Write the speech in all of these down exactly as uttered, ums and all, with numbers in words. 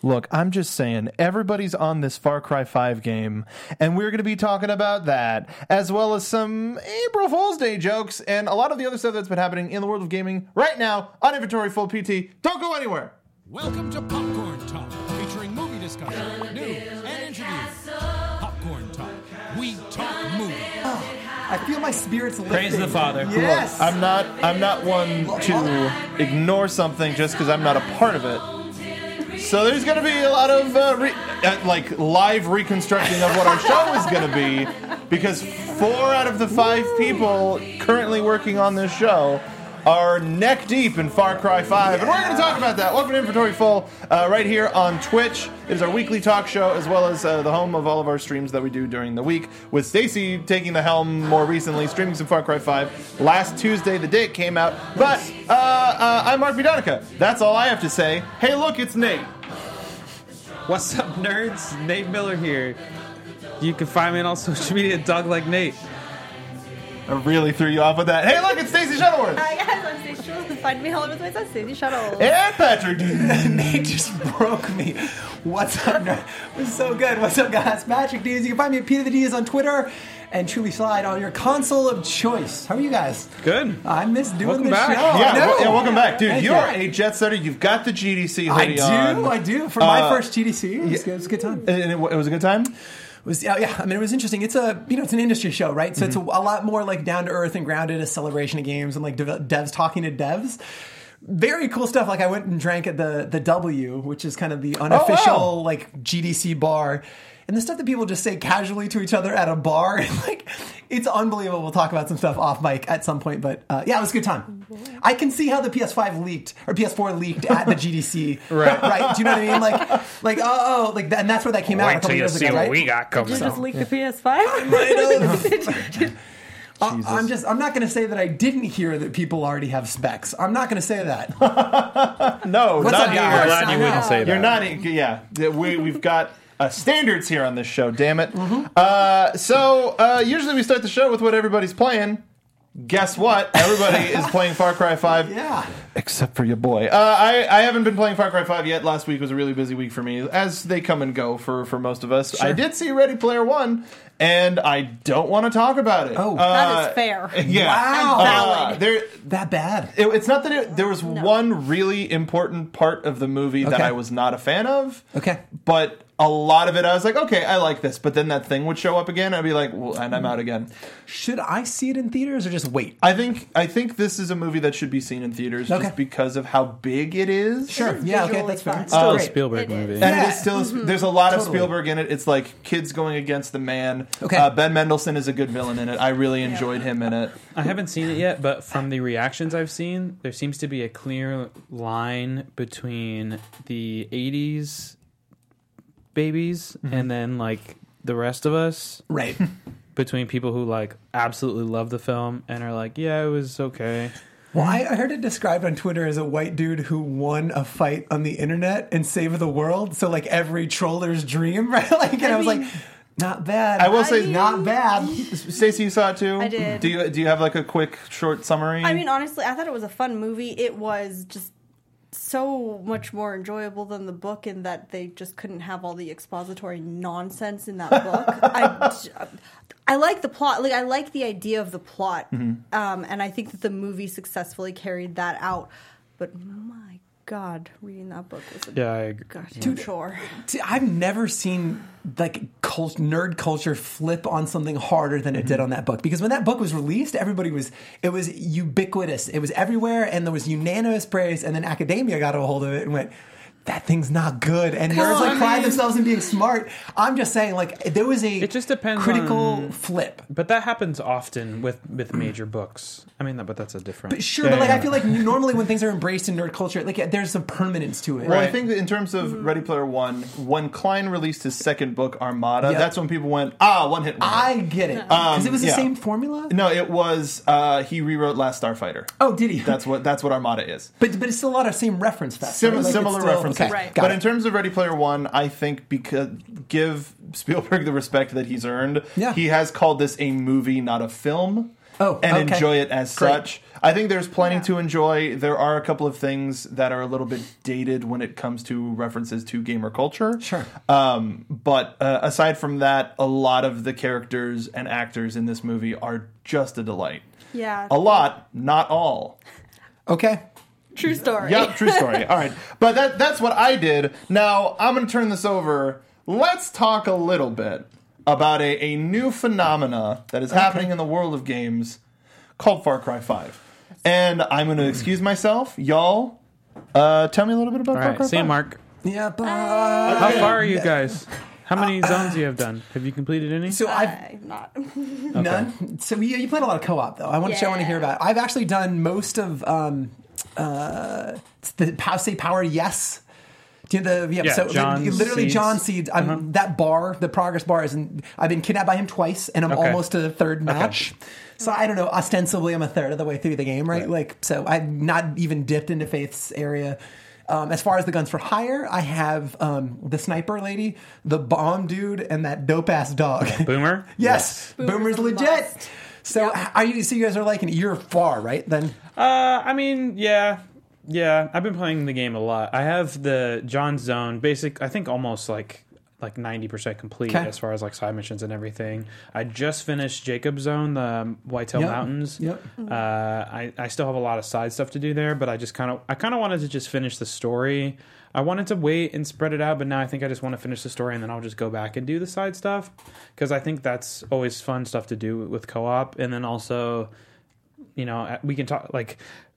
Look, I'm just saying, everybody's on this Far Cry five game, and we're going to be talking about that, as well as some April Fool's Day jokes, and a lot of the other stuff that's been happening in the world of gaming right now on Inventory Full P T. Don't go anywhere! Welcome to Popcorn Talk, featuring movie discussion, news, and interviews. Popcorn Talk. We talk movies. Oh, I feel my spirits lifting. Praise the Father. Yes. I'm not I'm not one to ignore something just because I'm not a part of it. So there's going to be a lot of uh, re- uh, like live reconstructing of what our show is going to be, because four out of the five people currently working on this show are neck deep in Far Cry five, and we're going to talk about that. Welcome to Inventory Full, uh, right here on Twitch. It is our weekly talk show, as well as uh, the home of all of our streams that we do during the week, with Stacy taking the helm more recently, streaming some Far Cry five last Tuesday, the day it came out. But uh, uh, I'm Mark Bidonica. That's all I have to say. Hey, look, it's Nate. What's up, nerds? Nate Miller here. You can find me on all social media at Dog Like Nate. I really threw you off with that. Hey, look, it's Stacey Shuttleworth. Hi guys, I'm Stacey Shuttleworth. Find me all over the place at Stacey Shuttleworth. And Patrick. Nate just broke me. What's up, nerd? It was so good. What's up, guys? Patrick Diaz. You can find me at Peter the Diaz on Twitter and Truly Slide on your console of choice. How are you guys? Good. I miss doing Welcome this back. show. Yeah, I know. well, yeah, welcome back. Dude, Thank you you. are a jet setter. You've got the G D C I hoodie do, on. I do. For my Uh, first G D C, it was, good. It was a good time. And it, it was a good time? It was, yeah, yeah, I mean, it was interesting. It's a, you know, it's an industry show, right? So it's a, a lot more like down to earth and grounded, a celebration of games and like dev- devs talking to devs. Very cool stuff. Like I went and drank at the the W, which is kind of the unofficial wow. like G D C bar. And the stuff that people just say casually to each other at a bar, like it's unbelievable. We'll talk about some stuff off mic at some point, but uh, yeah, it was a good time. I can see how the P S five leaked or P S four leaked at the G D C, right? Right? Do you know what I mean? Like, like oh, oh like, that, and that's where that came out a couple years ago, right? got Did you just leak the P S five? Uh, I'm just. I'm not going to say that I didn't hear that people already have specs. I'm not going to say that. No, What's not up, here. guys? Glad you wouldn't say that. You're not. Yeah, we we've got uh, standards here on this show. Damn it. Mm-hmm. Uh, so uh, usually we start the show with what everybody's playing. Guess what? Everybody is playing Far Cry five. Yeah. Except for your boy. Uh, I, I haven't been playing Far Cry five yet. Last week was a really busy week for me, as they come and go for, for most of us. Sure. I did see Ready Player One, and I don't want to talk about it. Oh. That is fair. Yeah. Wow. And valid. Uh, there, That bad. it, it's not that it, there was one really important part of the movie that Okay. I was not a fan of. Okay. But a lot of it, I was like, okay, I like this. But then that thing would show up again, I'd be like, well, and I'm out again. Should I see it in theaters or just wait? I think I think this is a movie that should be seen in theaters Okay. just because of how big it is. Sure. is Yeah. Okay. visually That's fair. fun. It's Still still a great. Spielberg It is. movie. And Yeah. it is still, there's a lot of Totally. Spielberg in it. It's like kids going against the man. Okay. Uh, Ben Mendelsohn is a good villain in it. I really enjoyed him in it. I haven't seen it yet, but from the reactions I've seen, there seems to be a clear line between the eighties babies and then like the rest of us. Right. Between people who like absolutely love the film and are like, yeah, it was okay. Well, I I heard it described on Twitter as a white dude who won a fight on the internet and saved the world. So like every troller's dream, right? Like, and I, I was mean- like, not bad. I will say, mean- not bad. Stacey, you saw it too? I did. Do you do you have like a quick short summary? I mean, honestly, I thought it was a fun movie. It was just so much more enjoyable than the book in that they just couldn't have all the expository nonsense in that book. I, I like the plot. Like, I like the idea of the plot. Mm-hmm. Um, and I think that the movie successfully carried that out. But my God, reading that book was a Yeah, I agree. goddamn chore. See, I've never seen like cult, nerd culture flip on something harder than it did on that book, because when that book was released, everybody was it was ubiquitous. It was everywhere, and there was unanimous praise. And then academia got a hold of it and went, that thing's not good. And nerds like pride themselves in being smart. I'm just saying, like, there was a It just depends critical on- flip. But that happens often with, with major books. I mean, but that's a different. But sure, Yeah, but like yeah. I feel like normally when things are embraced in nerd culture, like there's some permanence to it. Well, I Right. think that in terms of Ready Player One, when Klein released his second book, Armada, Yep. that's when people went, ah, one hit wonder. I get it because it was the yeah. same formula. No, it was uh, he rewrote Last Starfighter. Oh, did he? That's what that's what Armada is. But but it's still a lot of same reference facts. Sim- right? Like, similar it's still- references. Okay, Right. got But it. in terms of Ready Player One, I think because give Spielberg the respect that he's earned, Yeah. he has called this a movie, not a film. Oh, and okay. enjoy it as Great. such. I think there's plenty Yeah. to enjoy. There are a couple of things that are a little bit dated when it comes to references to gamer culture. Sure. Um, but uh, aside from that, a lot of the characters and actors in this movie are just a delight. Yeah. A lot, not all. Okay. True story. Yep, true story. All right. But that that's what I did. Now, I'm going to turn this over. Let's talk a little bit about a, a new phenomena that is happening in the world of games called Far Cry five. And I'm going to excuse myself. Y'all, uh, tell me a little bit about All Far right, Cry see you, five. Mark. Yeah, but How far are you guys? How many zones you have done? Have you completed any? so I've I'm not. none. So you, you played a lot of co-op though. I want to. I want to hear about. I've actually done most of um, uh, it's the Pow Say Power Yes. Do you know the yeah, Yeah, so John li- literally Seeds. John Seeds. I'm that bar, the progress bar is. In, I've been kidnapped by him twice, and I'm Okay. almost to the third match. So I don't know. Ostensibly, I'm a third of the way through the game, right? Right. Like, so I've not even dipped into Faith's area. Um, as far as the guns for hire, I have um, the sniper lady, the bomb dude, and that dope ass dog. Boomer? Yes, Boomer's Boomer's a legit. must. So are you? So you guys are liking it? You're far, right? Then Uh, I mean, yeah. Yeah, I've been playing the game a lot. I have the John Zone, basic, I think almost like like ninety percent complete Okay. as far as like side missions and everything. I just finished Jacob Zone, the um, Whitetail Yep. Mountains. Yep. Uh, I, I still have a lot of side stuff to do there, but I just kind of I kind of wanted to just finish the story. I wanted to wait and spread it out, but now I think I just want to finish the story and then I'll just go back and do the side stuff because I think that's always fun stuff to do with co-op. And then also, you know, we can talk like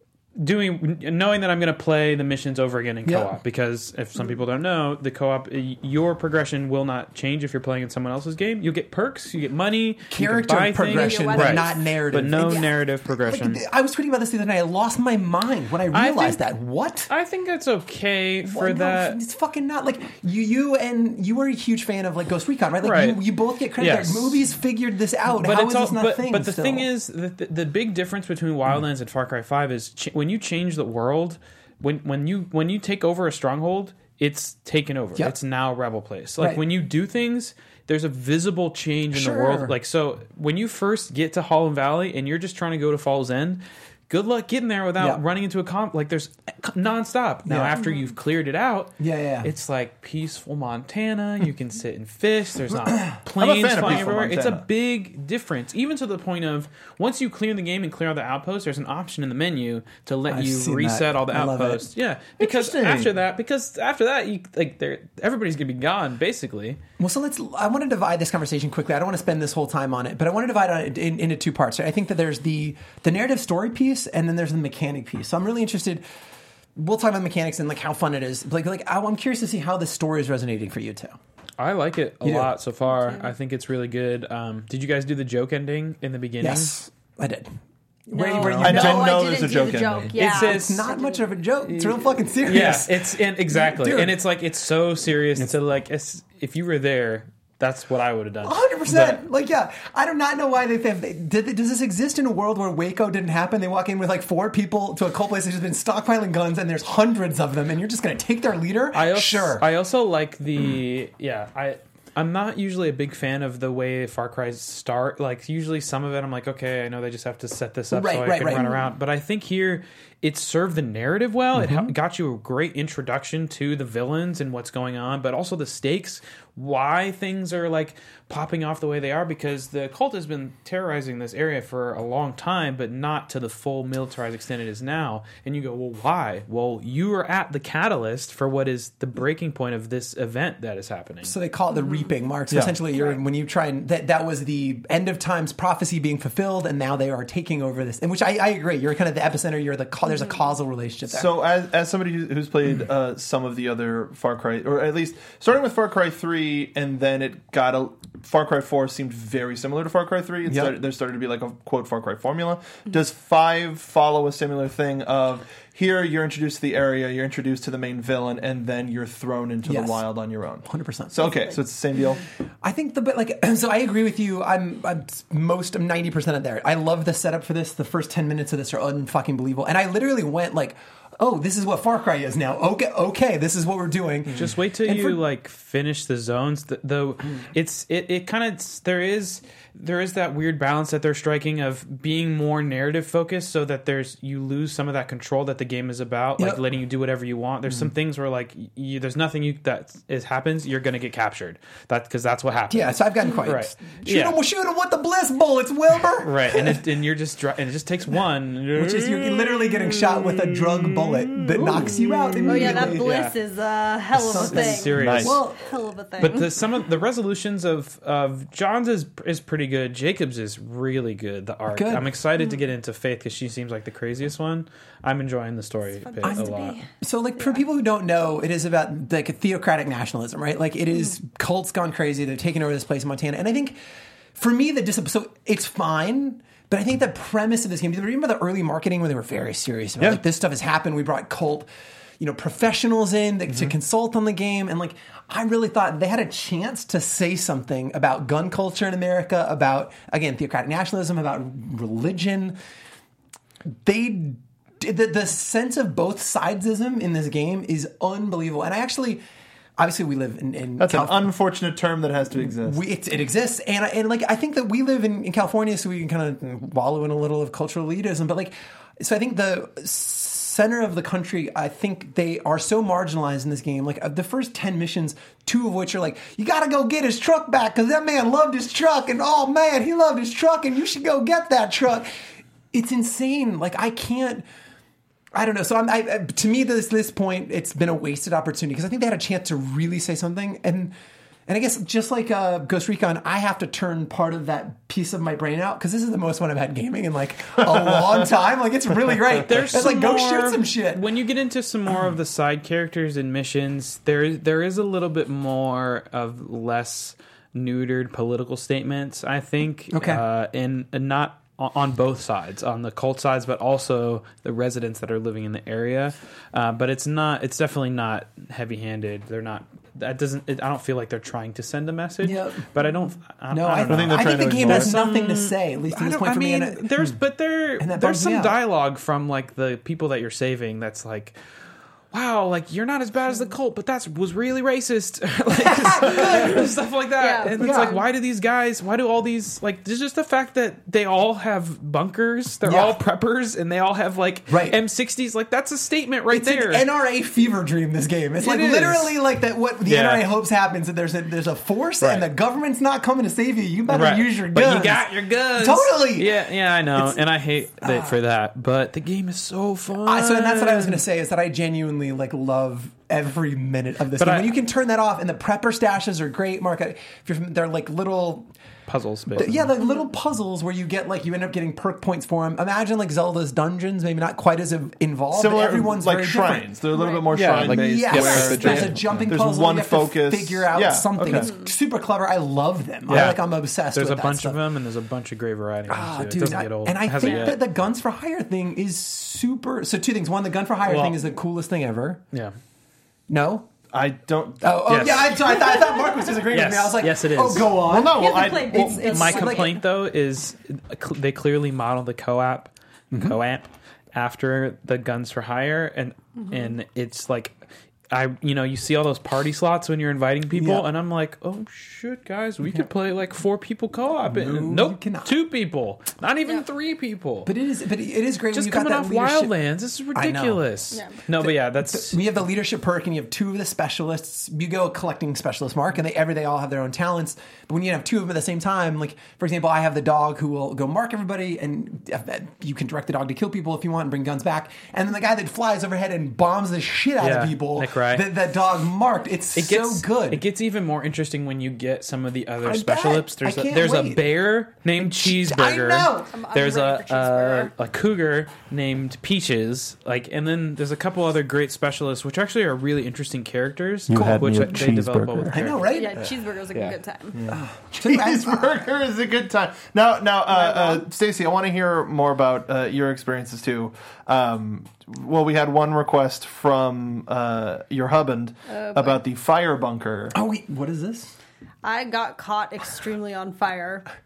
doing knowing that I'm going to play the missions over again in Yeah. co-op because if some people don't know, the co-op your progression will not change if you're playing in someone else's game. You'll get perks, you get money, character you can buy progression, things, but Right. not narrative. but no Yeah. narrative progression. Like, I was tweeting about this the other night. I lost my mind when I I realized think- that. What? I think that's okay for Well, no, that. it's fucking not like you. You and you were a huge fan of like Ghost Recon, right? Like Right. You, you both get credit. Yes. there. Movies figured this out. But How it's is all, this not but, a thing? but the still? thing is, the, the, the big difference between Wildlands and Far Cry Five is ch- when you change the world. When when you when you take over a stronghold, it's taken over. Yep. It's now Rebel Place. Like Right. when you do things, there's a visible change in Sure. the world. Like so, when you first get to Holland Valley and you're just trying to go to Falls End, good luck getting there without Yeah. running into a comp. Like there's nonstop. Now Yeah. after you've cleared it out, Yeah, yeah. it's like peaceful Montana. You can sit and fish. There's not I'm a planes fan of flying peaceful everywhere. It's a Montana. big difference, even to the point of once you clear the game and clear all the outposts, there's an option in the menu to let I've you seen reset that. all the I love it. outposts. Yeah, because Interesting. after that, because after that, you like they're, everybody's gonna be gone basically. Well, so let's. I want to divide this conversation quickly. I don't want to spend this whole time on it, but I want to divide it in, into two parts. Right? I think that there's the the narrative story piece, and then there's the mechanic piece. So I'm really interested. We'll talk about mechanics and like how fun it is. Like, like I- I'm curious to see how the story is resonating for you too. I like it a You do? lot so far. I think it's really good. Um, did you guys do the joke ending in the beginning? Yes, I did. No, Where, where you I no, didn't know I there's didn't a do joke the joke. ending. Yeah. It says- It's not much of a joke. It's real fucking serious. Yeah, it's and exactly, Dude. and it's like it's so serious to like it's, if you were there, that's what I would have done. one hundred percent. Like, yeah, I do not know why they think. Did, does this exist in a world where Waco didn't happen? They walk in with like four people to a cold place that's just been stockpiling guns, and there's hundreds of them, and you're just going to take their leader? I also, sure. I also like the yeah. I I'm not usually a big fan of the way Far Cry start. Like usually some of it, I'm like, okay, I know they just have to set this up Right, so I right, can right. run around. But I think here it served the narrative well. It Mm-hmm. hel- got you a great introduction to the villains and what's going on, but also the stakes, why things are like popping off the way they are, because the cult has been terrorizing this area for a long time, but not to the full militarized extent it is now. And you go, well, why? Well, you are at the catalyst for what is the breaking point of this event that is happening. So they call it the reaping, Mark. So Yeah. essentially, you're when you try and that that was the end of times prophecy being fulfilled, and now they are taking over this. And which I, I agree, you're kind of the epicenter. You're the ca- there's a causal relationship there. So, as, as somebody who- who's played uh, some of the other Far Cry, or at least starting with Far Cry three, and then it got a Far Cry four seemed very similar to Far Cry three. It Yep. started, there started to be like a quote Far Cry formula. Does five follow a similar thing of here you're introduced to the area, you're introduced to the main villain, and then you're thrown into Yes. the wild on your own? one hundred percent. So okay, so it's the same deal. I think the but like so I agree with you. I'm I'm most I'm ninety percent of there. I love the setup for this. The first ten minutes of this are unfucking believable. And I literally went like oh, this is what Far Cry is now. Okay, okay, this is what we're doing. Just wait till And you for- like finish the zones. The, the it's it, it kind of there is there is that weird balance that they're striking of being more narrative focused, so that there's you lose some of that control that the game is about, like Yep. letting you do whatever you want. There's some things where like you, there's nothing you that is happens. You're gonna get captured. That because that's what happens. Yeah, so I've gotten quite Right. shoot Yeah. him, shoot him with the bliss bullets, Wilbur. Right, and it, and you're just dri- and it just takes one, Which is you're literally getting shot with a drug bullet that knocks you out Oh immediately. yeah, that bliss Yeah. is a hell of a Something thing. serious. Nice. Well, Hell of a thing. But the, some of the resolutions of of John's is is pretty good. Jacob's is really good. The arc. Good. I'm excited to get into Faith because she seems like the craziest one. I'm enjoying the story bit Fun a to lot. be. So, like, for people who don't know, it is about like a theocratic nationalism, right? Like, it is cults gone crazy. They've taken over this place in Montana, and I think for me, the dis- so it's fine. But I think the premise of this game. Do you remember the early marketing where they were very serious about Yeah. like this stuff has happened? We brought cult, you know, professionals in that, to consult on the game, and like I really thought they had a chance to say something about gun culture in America, about again theocratic nationalism, about religion. They the, the sense of both sidesism in this game is unbelievable, and I actually, obviously, we live in. in That's Calif- an unfortunate term that has to exist. we, it, it exists, and I- and like I think that we live in, in California, so we can kind of wallow in a little of cultural elitism. But like, so I think the center of the country, I think they are so marginalized in this game. Like uh, the first ten missions, two of which are like, you got to go get his truck back because that man loved his truck, and oh man, he loved his truck, and you should go get that truck. It's insane. Like I can't. I don't know. So I'm, I, to me, this this point, it's been a wasted opportunity because I think they had a chance to really say something. And and I guess just like uh, Ghost Recon, I have to turn part of that piece of my brain out because this is the most fun I've had gaming in like a long time. Like it's really great. There's it's like some go shoot more- some shit. When you get into some more of the side characters and missions, there there is a little bit more of less neutered political statements. I think. Okay. Uh, and, and not. On both sides, on the cult sides, but also the residents that are living in the area. Uh, but it's not. It's definitely not heavy-handed. They're not. That doesn't. It, I don't feel like they're trying to send a message. Yep. But I don't. I, No, I I, don't know. think they're I think trying the to game has ignore nothing to say, at least at I, this don't, point I for mean, me. And it- there's but there And that there's bums me some out. dialogue from like the people that you're saving that's like, wow, like you're not as bad as the cult, but that was really racist, like stuff like that. Yeah. And it's Yeah. like, why do these guys? Why do all these like? There's just the fact that they all have bunkers. They're Yeah. all preppers, and they all have like Right. M sixties. Like that's a statement right it's there. an N R A fever dream. This game. It's It like is. literally like that. What the Yeah. N R A hopes happens that there's a there's a force Right. and the government's not coming to save you. You better Right. use your But guns. you got your guns. Totally. Yeah, yeah, I know, It's- and I hate that for that. But the game is so fun. Uh, so and that's what I was going to say is that I genuinely like love every minute of this But game. I- When you can turn that off, and the prepper stashes are great. Mark, if you're, from- they're like little, puzzles. Basically. yeah, like little puzzles where you get like you end up getting perk points for them. Imagine like Zelda's dungeons, maybe not quite as involved. Similar, but everyone's like very shrines. different. They're a little bit more Yeah, shrine like- based. Yes, Yeah, where like the there's a giant- jumping there's puzzle. one you have focus. to figure out Yeah, something. okay. It's super clever. I love them. I Yeah. like I'm obsessed. There's with a that bunch stuff. of them, and there's a bunch of great variety. of them, Ah, too. It dude, doesn't I- get old. and I Hasn't think yet. that the guns for hire thing is super. So two things. One, the gun for hire Well- thing is the coolest thing ever. yeah. No. I don't. Oh, oh Yes. yeah. I'm sorry. I thought, I thought Mark was disagreeing Yes. with me. I was like, Yes, it Oh, is. go on. Well, no. Here's Well, the I, play. well, It's- it's- My like- complaint though is they clearly model the co-op Mm-hmm. co-op after the guns for hire, and and it's like. I, you know, you see all those party slots when you're inviting people, Yeah. and I'm like, oh shit, guys, we could play like four people co-op. No, and, you nope, cannot. two people, not even Yeah. three people. But it is. But it is great just when you got coming that off leadership. Wildlands, this is I know. ridiculous. Yeah. No, but yeah, that's We have the leadership perk, and you have two of the specialists. You go collecting specialist mark, and they every they all have their own talents. But when you have two of them at the same time, like for example, I have the dog who will go mark everybody, and you can direct the dog to kill people if you want and bring guns back. And then the guy that flies overhead and bombs the shit out Yeah, of people. Nick Wright. That, that dog marked. It's it gets so good. It gets even more interesting when you get some of the other I specialists. bet. There's I a, can't there's a wait. bear named che- Cheeseburger. I know. I'm- I'm There's ready a, for a Cheeseburger. a cougar named Peaches. Like, and then there's a couple other great specialists, which actually are really interesting characters. You had which me at they develop all Cheeseburger. with I know, characters. right? Yeah, cheeseburger's a Yeah. good time. So anyway, I- Cheeseburger is a good time. Now, now, uh, uh, Stacey, I want to hear more about uh, your experiences too. Um, well, we had one request from uh, your husband about the fire bunker. oh wait, what is this? I got caught extremely on fire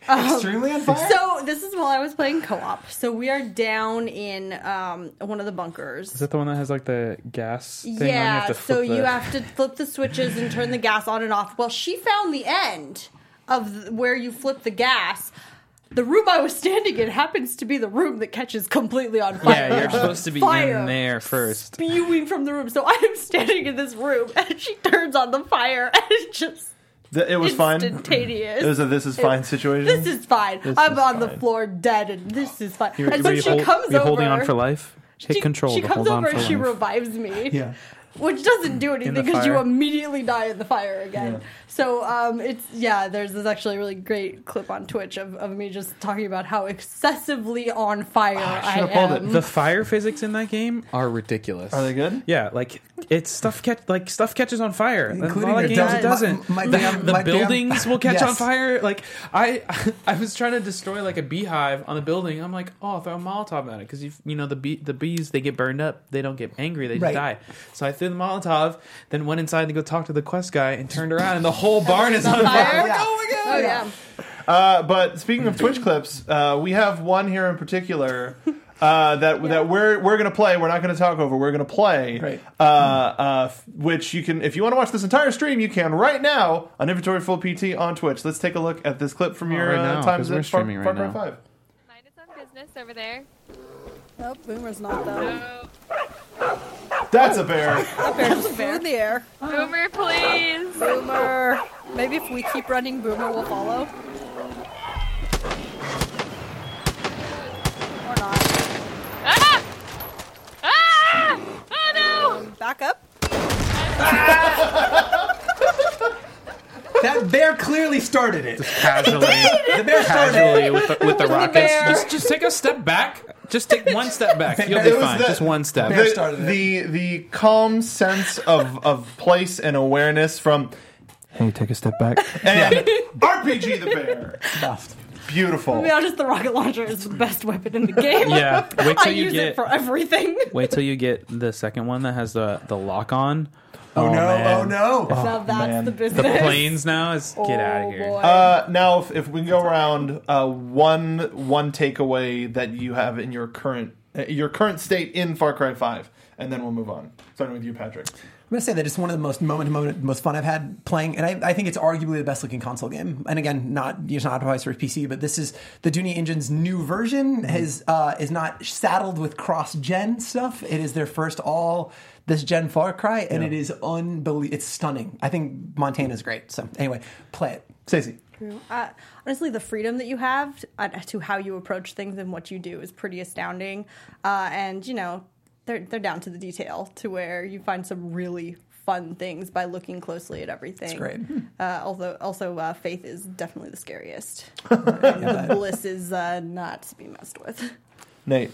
Extremely on fire. So this is while I was playing co-op. So we are down in um, one of the bunkers. Is that the one that has like the gas thing on? You Yeah, have to so flip you the- have to flip the switches and turn the gas on and off. Well, she found the end of th- where you flip the gas. The room I was standing in happens to be the room that catches completely on fire. Yeah, you're supposed to be Fire. in there first. Spewing from the room. So I am standing in this room and she turns on the fire and it just Th- It was fine. instantaneous. It was a this is fine situation. This is fine. This I'm is on the fine. floor dead and this is fine. You're, and were so you she hold- comes you're over. holding on for life. Hit she, control She to comes hold on over for and she life. revives me. Yeah. Which doesn't do anything the because you fire. immediately die in the fire again. So um, it's yeah. There's this actually really great clip on Twitch of, of me just talking about how excessively on fire I Ah, should've pulled it. am. The fire physics in that game are ridiculous. Are they good? Yeah, like it's stuff catch like stuff catches on fire. In Including a lot your of games, dumb- it doesn't. my- my the damn- the my damn- buildings will catch Yes. on fire. Like I, I was trying to destroy like a beehive on the building. I'm like, oh, throw a Molotov at it because you you know the bee the bees they get burned up. They don't get angry. They just Right. die. So I threw the Molotov, then went inside to go talk to the quest guy and turned around and the whole barn is on on fire. fire? I'm like, Yeah. oh my god! Oh yeah. Uh, but speaking of Twitch clips, uh, we have one here in particular uh, that that we're we're gonna play. We're not gonna talk over. We're gonna play. Right. Uh, uh, f- which you can, if you want to watch this entire stream, you can right now on Inventory Full P T on Twitch. Let's take a look at this clip from Oh, your right uh, now, times 'cause we're at Far, streaming Far right Cry now. Five. Mind its own business over there. Oh, Boomer's not though. Oh, That's a bear. There's a bear in the air. Boomer, please. Boomer. Maybe if we keep running, Boomer will follow. Or not. Ah! Ah! Oh no! Back up. That bear clearly started it. Casually, The bear started casually it. with the, with the rockets. bear. Just just take a step back. Just take one step back. You'll It be was fine. the- Just one step. Bear started it. The, the the calm sense of, of place and awareness from hey, take a step back and R P G the bear. Buffed. Beautiful. To be honest, the rocket launcher is the best weapon in the game. Yeah, wait I till you use get it for everything. wait till you get the second one that has the the lock on. Oh, no! man. Oh no! now that's man. the The business. planes now is get out Oh, of here. boy. Uh, now, if, if we can go around, uh, one one takeaway that you have in your current uh, your current state in Far Cry Five, and then we'll move on. Starting with you, Patrick. I'm gonna say that it's one of the most moment to moment most fun I've had playing, and I, I think it's arguably the best looking console game. And again, not it's not optimized for P C, but this is the Dunia Engine's new version. Has uh, is not saddled with cross gen stuff. It is their first all this gen Far Cry, and Yeah. it is unbelievable. It's stunning. I think Montana's great. So anyway, play it. Stacey. Uh, honestly, the freedom that you have uh, to how you approach things and what you do is pretty astounding. Uh, and you know, they're they're down to the detail to where you find some really fun things by looking closely at everything. It's great. Uh, although, also, uh, Faith is definitely the scariest. And the Bliss is uh, not to be messed with. Nate.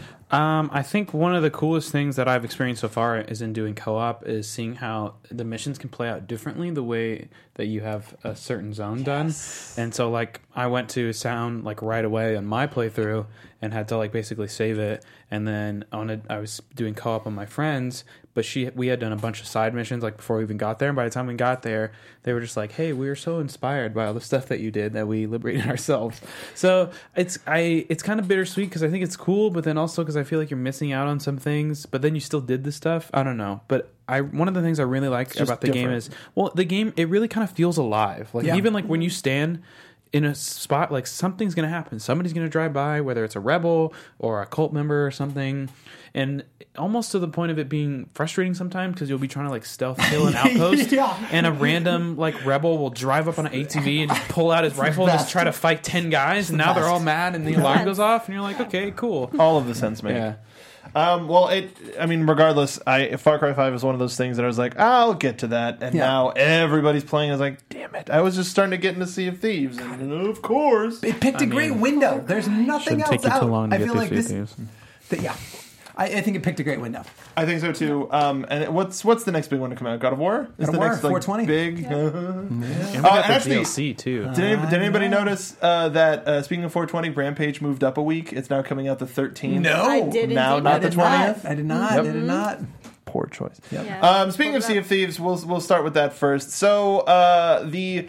Um, I think one of the coolest things that I've experienced so far is in doing co-op is seeing how the missions can play out differently the way that you have a certain zone done. And so like I went to sound like right away on my playthrough and had to like basically save it. And then on a, I was doing co-op on my friends, but she we had done a bunch of side missions like before we even got there. And by the time we got there, they were just like, "Hey, we were so inspired by all the stuff that you did that we liberated ourselves." So it's I it's kind of bittersweet because I think it's cool, but then also because I feel like you're missing out on some things. But then you still did the stuff. I don't know, but I one of the things I really like just about the game different. is well, the game it really kind of feels alive. Like Yeah. even like when you stand in a spot, like something's going to happen. Somebody's going to drive by, whether it's a rebel or a cult member or something. And almost to the point of it being frustrating sometimes because you'll be trying to like stealth kill an outpost. Yeah. And a random like rebel will drive up on an A T V and just pull out his rifle and just best. try to fight ten guys. And now they're all mad and the alarm goes off and you're like, okay, cool. All of the sense make. Yeah. Um, well, it. I mean, regardless, I Far Cry Five is one of those things that I was like, I'll get to that, and Yeah. now everybody's playing. I was like, damn it! I was just starting to get into Sea of Thieves, and of course, It picked a I great mean, window. There's nothing Shouldn't else take you out. too long to I get feel through like Sea of this. Thieves. th- yeah, I, I think it picked a great window. I think so too. Um, and what's what's the next big one to come out? God of War is God of the War, next like, four twenty. big. And we Uh, got the actually- D L C too. Did, any, did anybody notice uh, that uh, speaking of four twenty, Rampage moved up a week? It's now coming out the thirteenth. No, I did now indeed not I the did not. twentieth. I did not. Yep. I did not. Poor choice. Yeah. Um, speaking Pull of it Sea up. of Thieves, we'll we'll start with that first. So uh, the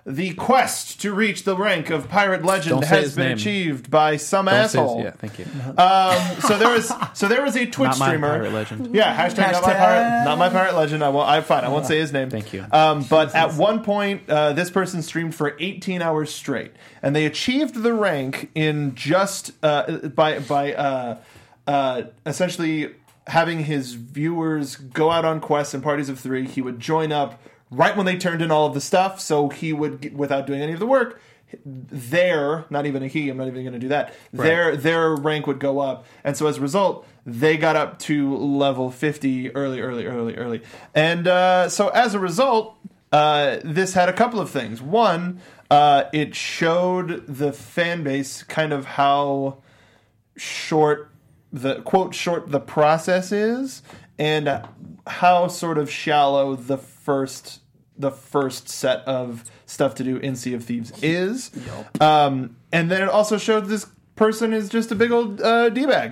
the quest to reach the rank of pirate legend Don't say has his been name. achieved by some Don't say- asshole. yeah, thank you. Um, so there was so there was a Twitch Not my streamer. pirate legend. Yeah, hashtag, not my Hashtag. pirate, not my pirate legend. I won't. I fine. I won't say his name. Thank you. Um, but at one point, uh, this person streamed for eighteen hours straight, and they achieved the rank in just uh, by by uh, uh, essentially having his viewers go out on quests in parties of three. He would join up right when they turned in all of the stuff, so he would, without doing any of the work, their, not even a he, I'm not even going to do that, their their rank would go up. And so as a result, they got up to level fifty early, early, early, early. And uh, so as a result, uh, this had a couple of things. One, uh, it showed the fan base kind of how short the, quote, short the process is, and how sort of shallow the first the first set of stuff to do in Sea of Thieves is. Um, and then it also showed this person is just a big old uh, D-bag.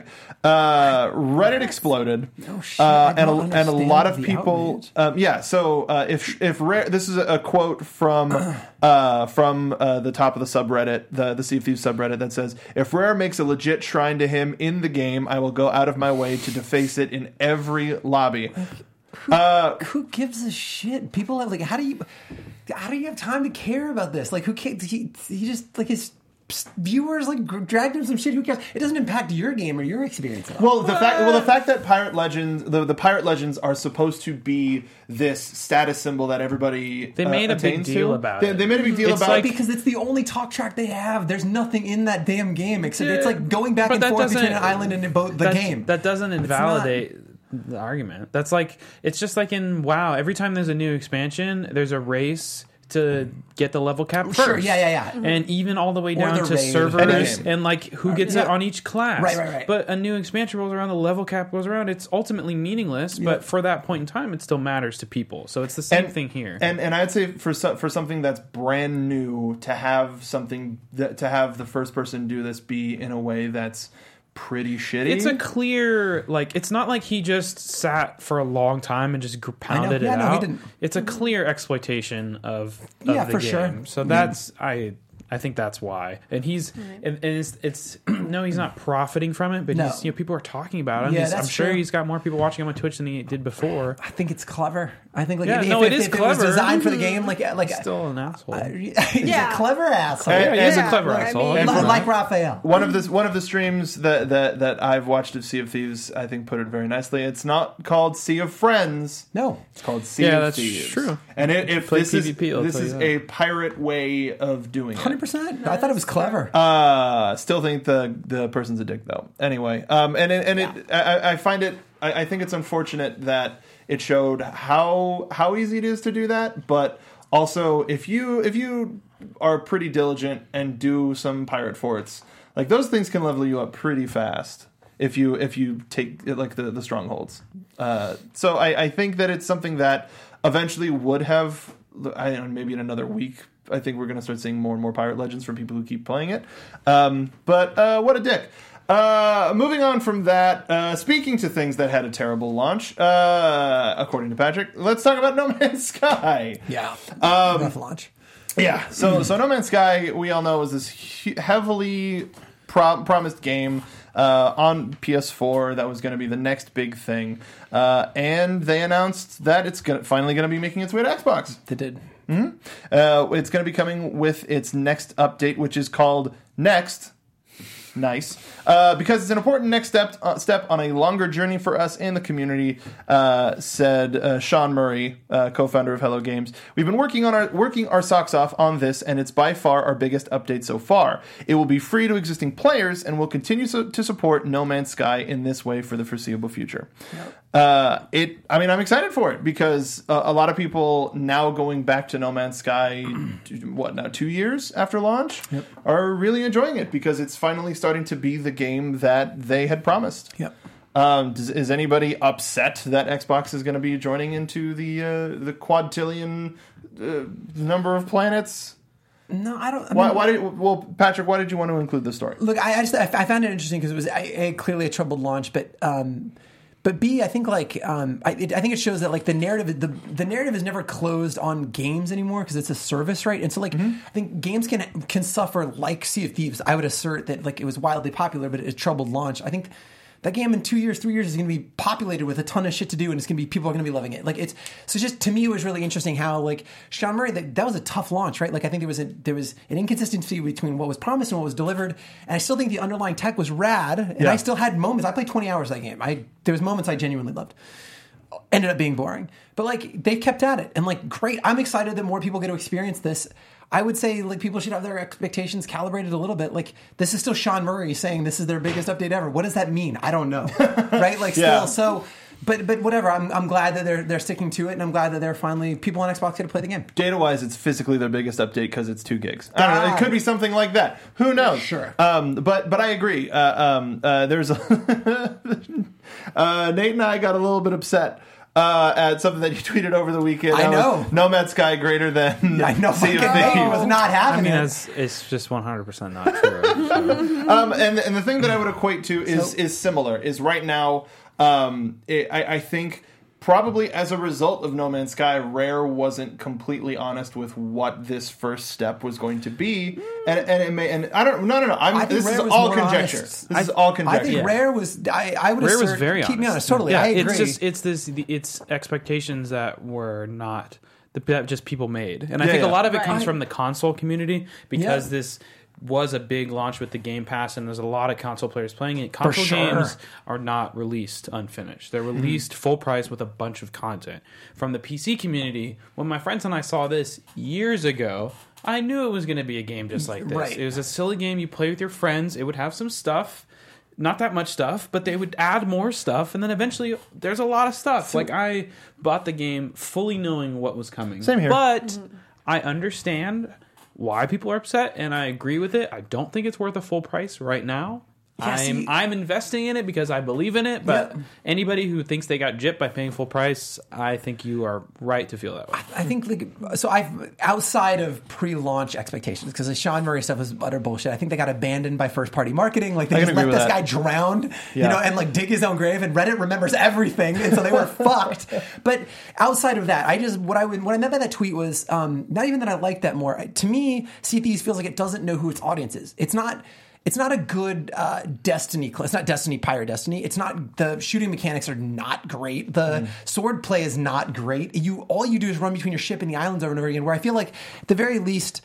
Uh, Reddit exploded. Oh, shit, uh, I and, a, don't and a lot of understand the people... outrage. Um, yeah, so uh, if if rare, this is a, a quote from uh, from uh, the top of the subreddit, the the Sea of Thieves subreddit, that says, "If Rare makes a legit shrine to him in the game, I will go out of my way to deface it in every lobby." Uh, Who gives a shit? People have like, how do you, how do you have time to care about this? Like, who cares? He, he just like his viewers like gr- dragged him some shit. Who cares? It doesn't impact your game or your experience at all. Well, the fact well the fact that Pirate Legends the, the Pirate Legends are supposed to be this status symbol that everybody They uh, made a big attains deal to. about they, it. They made a big deal It's about like- it. Because it's the only talk track they have. There's nothing in that damn game except it's Yeah, like going back but and that forth between an doesn't- island and a boat, the that, game. That doesn't invalidate the argument. That's like, it's just like in WoW. Every time there's a new expansion, there's a race to get the level cap first. Sure, yeah, yeah, yeah. And even all the way Or down the to raid. Any servers game. and like who gets it Yeah. on each class. Right, right, right. But a new expansion rolls around, the level cap goes around. It's ultimately meaningless, but for that point in time, it still matters to people. So it's the same And- thing here. And and I'd say for so, for something that's brand new, to have something that, to have the first person do this be in a way that's pretty shitty. It's a clear, like, it's not like he just sat for a long time and just gr- pounded Yeah, it no, he out. didn't. It's a clear exploitation of, of Yeah, the for game. sure. So that's, I I think that's why. And he's, and, and it's, it's no, he's not profiting from it, but No. he's, you know, people are talking about him. Yeah, He's- I'm that's sure true. he's got more people watching him on Twitch than he did before. I think it's clever. I think like Yeah, if, no, if, it is if it was clever. designed for the game, like like Still an asshole. uh, he's Yeah. a clever asshole. And- yeah, he's and- a clever I asshole. mean- And Li- for- like Raphael. One of the one of the streams that, that that I've watched of Sea of Thieves, I think, put it very nicely. It's not called Sea of Friends. No. It's called Sea Yeah, of that's Thieves. true. And it, if Play this PvP, I'll is this tell you is that. a pirate way of doing it. Hundred percent. I thought it was clever. Uh, still think the the person's a dick though. Anyway, um, and it, and it, I, I find it. I, I think it's unfortunate that it showed how how easy it is to do that, but also if you if you are pretty diligent and do some pirate forts, like those things can level you up pretty fast if you if you take like the the strongholds. Uh, so I, I think that it's something that eventually would have. I don't know, maybe in another week. I think we're going to start seeing more and more Pirate Legends from people who keep playing it. Um, but uh, what a dick. Uh, moving on from that, uh, speaking to things that had a terrible launch, uh, according to Patrick, let's talk about No Man's Sky. yeah. Um, Rough launch. Yeah, so so No Man's Sky, we all know, is this hu- heavily pro- promised game uh, on P S four that was going to be the next big thing, uh, and they announced that it's gonna, finally going to be making its way to Xbox. They did. Uh, it's going to be coming with its next update, which is called Next. Nice. Uh, because it's an important next step uh, step on a longer journey for us and the community, uh, said uh, Sean Murray, uh, co-founder of Hello Games. We've been working on our working our socks off on this, and it's by far our biggest update so far. It will be free to existing players, and will continue so, to support No Man's Sky in this way for the foreseeable future. Uh, it. I mean, I'm excited for it because uh, a lot of people now going back to No Man's Sky, what now, two years after launch, are really enjoying it because it's finally starting to be the game that they had promised. Yep. Um, does, is anybody upset that Xbox is going to be joining into the uh, the quadtillion uh, number of planets? No, I don't. I Why, mean, why did well, Patrick? Why did you want to include this story? Look, I, I just I, I found it interesting because it was I, I, clearly a troubled launch, but um, But B, I think like um, I, it, I think it shows that like the narrative the the narrative is never closed on games anymore because it's a service, right? And so like Mm-hmm. I think games can can suffer like Sea of Thieves. I would assert that like it was wildly popular, but it troubled launch. I think that game in two years, three years is going to be populated with a ton of shit to do, and it's going to be people are going to be loving it. Like it's so. Just to me, it was really interesting how like Sean Murray that, that was a tough launch, right? Like I think there was a there was an inconsistency between what was promised and what was delivered, and I still think the underlying tech was rad, and Yeah. I still had moments. I played twenty hours of that game. I there was moments I genuinely loved. Ended up being boring, but like they kept at it, and like great. I'm excited that more people get to experience this. I would say like people should have their expectations calibrated a little bit. Like this is still Sean Murray saying this is their biggest update ever. What does that mean? I don't know. Right? Like still Yeah. so but but whatever. I'm I'm glad that they're they're sticking to it, and I'm glad that they're finally people on Xbox get to play the game. Data wise, it's physically their biggest update because it's two gigs. I don't know. Ah. It could be something like that. Who knows? Sure. Um, but but I agree. Uh, um, uh, there's a uh, Nate and I got a little bit upset. Uh, at something that you tweeted over the weekend. I That know. was Nomad Sky greater than I know. Sea of Fucking Thieves. Nate was not I having mean, it. it's, it's just one hundred percent not true. So. Um, and and the thing that I would equate to is So- is similar. Is right now, um, it, I, I think probably as a result of No Man's Sky, Rare wasn't completely honest with what this first step was going to be, and and it may and I don't no no no. I'm, I think this Rare is was all more conjecture. honest. This is all I conjecture. think Yeah. Rare was. I, I would Rare was assert, very keep honest. me honest. Totally, Yeah, I agree. it's just it's this it's expectations that were not the that just people made, and I Yeah, think yeah. a lot of it Right. comes from the console community because Yeah. this was a big launch with the Game Pass, and there's a lot of console players playing it. Console sure. games are not released unfinished; they're released full price with a bunch of content. From the P C community, when my friends and I saw this years ago, I knew it was going to be a game just like this. Right. It was a silly game you play with your friends. It would have some stuff. Not that much stuff, but they would add more stuff, and then eventually there's a lot of stuff. Like I bought the game fully knowing what was coming. Same here. But I understand why people are upset, and I agree with it. I don't think it's worth a full price right now. Yeah, I'm see- I'm investing in it because I believe in it, but Yeah. anybody who thinks they got gypped by paying full price, I think you are right to feel that way. I think like so. I've outside of pre-launch expectations because the Sean Murray stuff was utter bullshit. I think they got abandoned by first-party marketing. Like they I can just agree let with this that. guy drown, you Yeah. know, and like dig his own grave. And Reddit remembers everything, and so they were fucked. But outside of that, I just what I would what I meant by that tweet was um, not even that I like that more. To me, Sea Thieves feels like it doesn't know who its audience is. It's not. It's not a good uh, Destiny. It's not Destiny, Pyre Destiny. It's not the shooting mechanics are not great. The sword play is not great. You all you do is run between your ship and the islands over and over again. Where I feel like at the very least,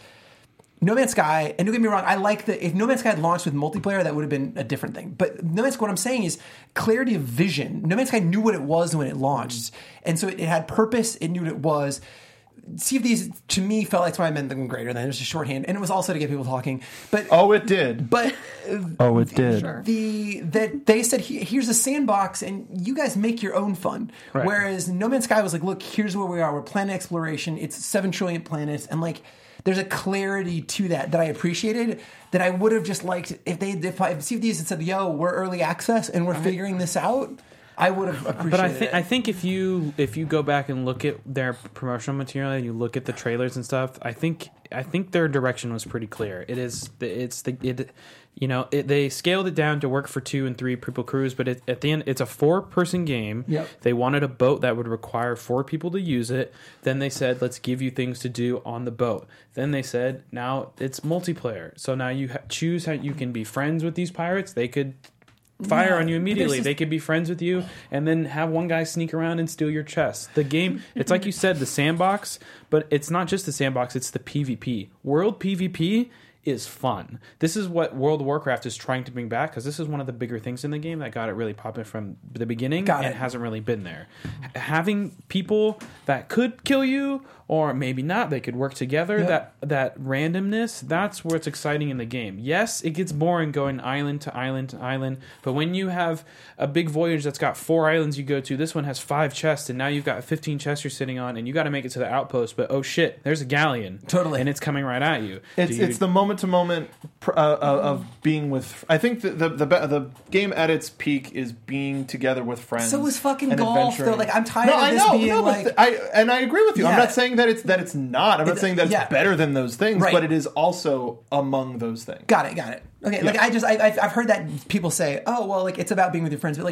No Man's Sky. And don't get me wrong, I like that. If No Man's Sky had launched with multiplayer, that would have been a different thing. But No Man's Sky, what I'm saying is clarity of vision. No Man's Sky knew what it was when it launched, and so it, it had purpose. It knew what it was. See if these to me felt like that's why I meant them greater than it was just shorthand, and it was also to get people talking. But Oh, it did. but Oh, it did. the that they said "He- here's a sandbox and you guys make your own fun. Right. Whereas No Man's Sky was like, look, here's where we are. We're planet exploration. It's seven trillion planets, and like there's a clarity to that that I appreciated. That I would have just liked if they if I see if these had said, yo, we're early access and we're figuring this out. I would have appreciated But I think it. I think if you if you go back and look at their promotional material and you look at the trailers and stuff, I think I think their direction was pretty clear. It is the, it's the it you know it, they scaled it down to work for two and three people crews, but it, at the end it's a four person game. Yep. They wanted a boat that would require four people to use it. Then they said, let's give you things to do on the boat. Then they said, now it's multiplayer. So now you ha- choose how you can be friends with these pirates. They could fire Yeah, on you but immediately. there's just- They could be friends with you and then have one guy sneak around and steal your chest. The game, it's like you said, the sandbox, but it's not just the sandbox, it's the PvP. World PvP is fun. This is what World of Warcraft is trying to bring back because this is one of the bigger things in the game that got it really popping from the beginning Got and it. hasn't really been there. H- Having people that could kill you or maybe not, they could work together, Yep. that that randomness, that's what's exciting in the game. Yes, it gets boring going island to island to island, but when you have a big voyage that's got four islands you go to, this one has five chests, and now you've got fifteen chests you're sitting on, and you got to make it to the outpost, but oh shit, there's a galleon. Totally. And it's coming right at you. It's Do you- it's the moment to moment uh, of being with. I think the the, the be- the game at its peak is being together with friends. So was fucking and golf, adventuring. though. Like, I'm tired no, of I this know, being, no, but like- th- I and I agree with you. I'm Yeah. not saying that it's that it's not. I'm not It- saying that it's yeah. better than those things, Right. but it is also among those things. Got it, got it. Okay, like Yeah. I just I, I've I've heard that people say, oh well, like it's about being with your friends, but like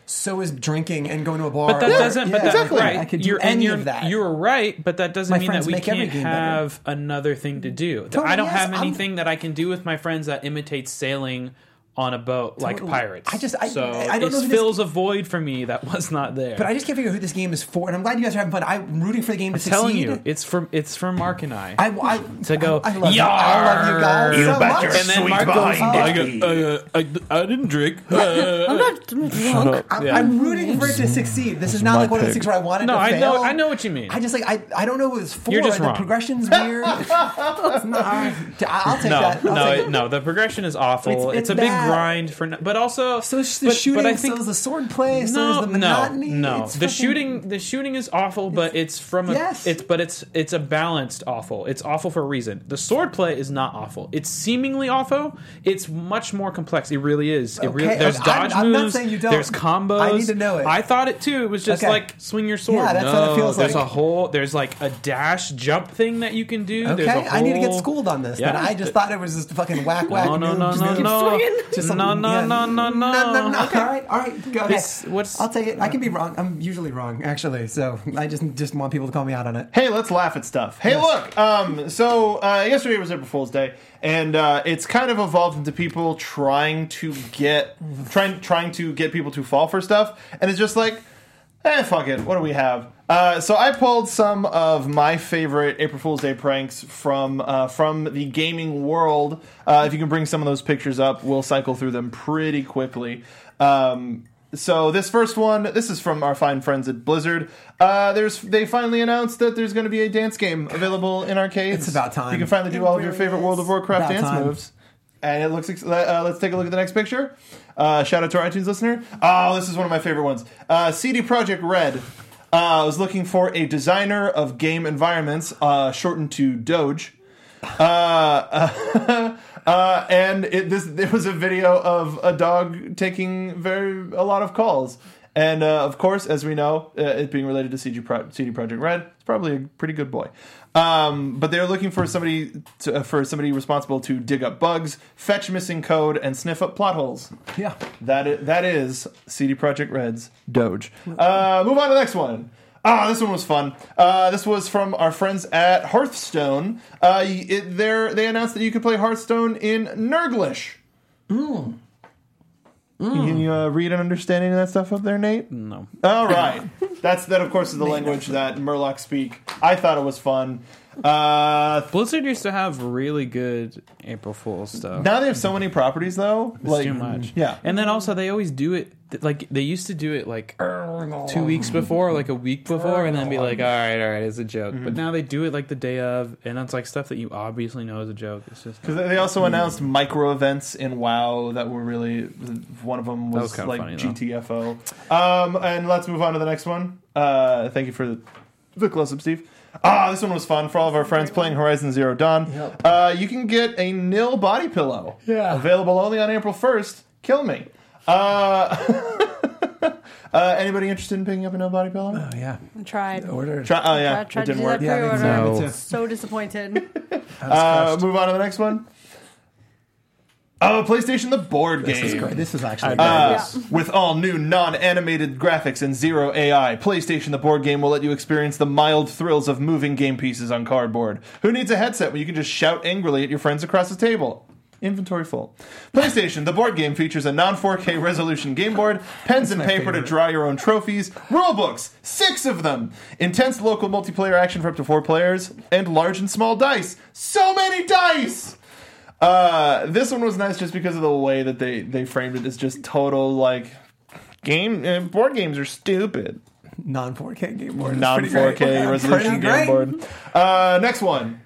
so is drinking and going to a bar. But that or- doesn't. But yeah, that, exactly. right? I could do you're, and any you're, of that. You're right, but that doesn't My mean that friends we make every can't game better. have another thing to do. Totally, I don't yes, have I'm- anything that I can do with my friends that imitates sailing on a boat like Totally. pirates. I just- I- so I don't it know who this- fills a void for me that was not there. But I just can't figure out who this game is for, and I'm glad you guys are having fun. I'm rooting for the game to I'm succeed. telling you, it's from it's from Mark and I. I, I, To go, I, I love you. I love you guys You so bet much. your and then sweet Mark goes, behind I, it. go, uh, I, I didn't drink. Uh, I'm not I'm drunk. I'm, Yeah. I'm rooting for it to succeed. This is not my like one of those pick. things where I want it no, to I fail. know I know what you mean. I just like I, I don't know what it's for. You're just the wrong. progression's weird. It's not, I'll take no, that. I'll no, take it, no. The progression is awful. It's- It's, it's a big bad. grind for, no, but also So is the but, shooting, But I think so is the sword play, so no, is the monotony. no, no. It's The fucking- shooting, the shooting is awful, but it's from a, Yes. it's but it's it's a balanced awful. It's awful for a reason. The sword play is not awful. It's seemingly awful. It's much more complex. It really is. It really, Okay, there's I'm- dodge I'm not moves. saying you don't. There's combos. I need to know it. I thought it too. It was just Okay. like swing your sword. Yeah, that's no, what it feels there's like. a whole. There's like a dash jump thing that you can do. Okay, There's a whole, I need to get schooled on this. Yeah. But I just thought it was just fucking whack whack. No, no, no, just no, keep no. swinging. Just No, something- no, yeah. no, no, no. no, no. All right, all right, go ahead. This- what's- I'll take it. I can be wrong. I'm usually wrong, actually. So I just just want people to call me out on it. Hey, let's laugh at stuff. Hey, look. Um, so uh, yesterday was April Fool's Day, and uh, it's kind of evolved into people trying to get trying trying to get people to fall for stuff, and it's just like, eh, fuck it. What do we have? Uh, so I pulled some of my favorite April Fool's Day pranks from uh, from the gaming world. Uh, if you can bring some of those pictures up, we'll cycle through them pretty quickly. Um, So this first one, this is from our fine friends at Blizzard. Uh, there's they finally announced that there's going to be a dance game available in arcades. It's about time. You can finally do It all of your really favorite is. World of Warcraft About dance time. moves. And it looks. Ex- uh, let's take a look at the next picture. Uh, shout out to our iTunes listener. Oh, this is one of my favorite ones. Uh, C D Projekt Red uh, was looking for a designer of game environments, uh, shortened to Doge. Uh, uh, and it, this there was a video of a dog taking very a lot of calls, and uh, of course, as we know, uh, it being related to C D, Pro- C D Projekt Red, it's probably a pretty good boy. Um, but they're looking for somebody to, uh, for somebody responsible to dig up bugs, fetch missing code, and sniff up plot holes. Yeah. That is, that is C D Projekt Red's Doge. Uh, move on to the next one. Ah, this one was fun. Uh, this was from our friends at Hearthstone. Uh, it, they're- they announced that you could play Hearthstone in Nurglish. Mm. Can you uh, read and understand any of that stuff up there, Nate? No. All right. That's that. Of course, is the language that Murlocs speak. I thought it was fun. Uh, Blizzard used to have really good April Fool's stuff. now they have so many properties, though. It's too much. Yeah. And then also they always do it th- like they used to do it like two weeks before, or like a week before, and then be like, all right, all right, it's a joke. But now they do it like the day of, and it's like stuff that you obviously know is a joke. It's just Because they also announced micro events in WoW that were really. One of them was, was kinda like funny, though. G T F O. Um, and let's move on to the next one. Uh, thank you for the, the close up, Steve. Ah, this one was fun for all of our friends playing Horizon Zero Dawn. Yep. Uh, you can get a nil body pillow. Yeah. Available only on April first. Kill me. Uh, uh, anybody interested in picking up a nil body pillow? Oh yeah. I tried. Order. Try, oh yeah, tried, tried it to didn't do work. that Yeah, pre-order. exactly. No. Me too. So disappointed. Uh, move on to the next one. Oh, PlayStation the board game. This is great. This is actually Uh, Yeah. With all new non-animated graphics and zero A I, PlayStation the board game will let you experience the mild thrills of moving game pieces on cardboard. Who needs a headset when you can just shout angrily at your friends across the table? Inventory full. PlayStation the board game features a non four K resolution game board, pens and my paper to favorite. draw your own trophies, rule books, six of them, intense local multiplayer action for up to four players, and large and small dice. So many dice! Uh, this one was nice just because of the way that they, they framed it as just total, like, game, uh, board games are stupid. non four K game board. It's Non pretty four great. K resolution Pretty game great. board. Uh, next one.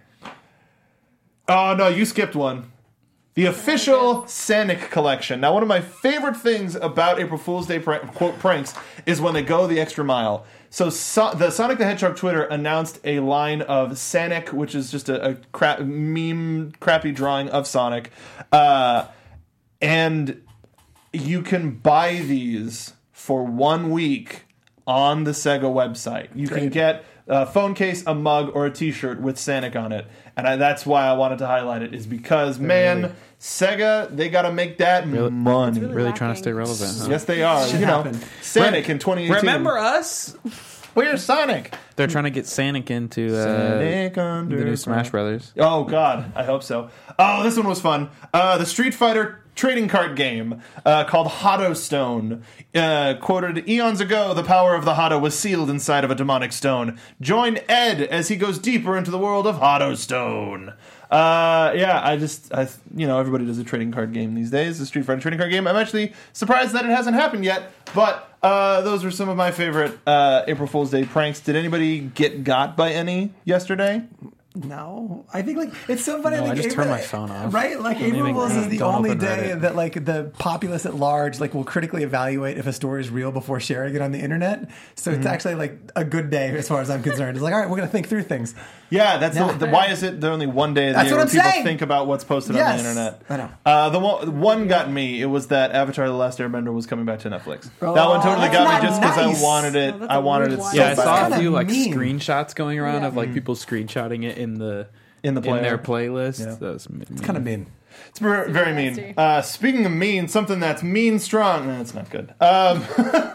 Oh, no, you skipped one. The official Sonic collection. Now, one of my favorite things about April Fool's Day prank, quote pranks is when they go the extra mile. So, so the Sonic the Hedgehog Twitter announced a line of Sonic, which is just a, a crap, meme, crappy drawing of Sonic, uh, and you can buy these for one week on the Sega website. You can Great. get a phone case, a mug, or a T-shirt with Sonic on it. And I, that's why I wanted to highlight it, is because, man, really- Sega, they got to make that money. really Really trying to stay lacking. relevant. Huh? Yes, they are. Should you know, happen. Sonic in twenty eighteen. Remember us? Where's Sonic? They're trying to get Sonic into uh, Sonic the Underground. new Smash Brothers. Oh, God. I hope so. Oh, this one was fun. Uh, the Street Fighter trading card game uh, called Hotto Stone. Uh, quoted, eons ago, the power of the Hotto was sealed inside of a demonic stone. Join Ed as he goes deeper into the world of Hotto Stone. Uh, yeah, I just, I, you know, everybody does a trading card game these days, a Street Fighter trading card game. I'm actually surprised that it hasn't happened yet, but uh, those were some of my favorite uh, April Fool's Day pranks. Did anybody get got by any yesterday? No, I think like it's so funny. No, like, I just April, turned my phone off. Right, like Don't April even- Fools is the don't only open day Reddit. that like the populace at large like will critically evaluate if a story is real before sharing it on the internet. So it's actually like a good day as far as I'm concerned. It's like, all right, we're gonna think through things. Yeah, that's Yeah. The, the, why is it there only one day of the That's year what where I'm people saying. think about what's posted Yes. on the internet? I know. Uh, the one, one got me. It was that Avatar: The Last Airbender was coming back to Netflix. Oh, that one totally that's got not me just because nice. I wanted it. Oh, that's I a wanted weird it one. so Yeah, I That's saw kinda a few like mean. screenshots going around Yeah. of like people screenshotting it in the In the in their player. playlist. Yeah. That was mean. Kind of mean. It's very, very mean. nasty. Uh, speaking of mean, something that's mean strong. No, that's not good. Um,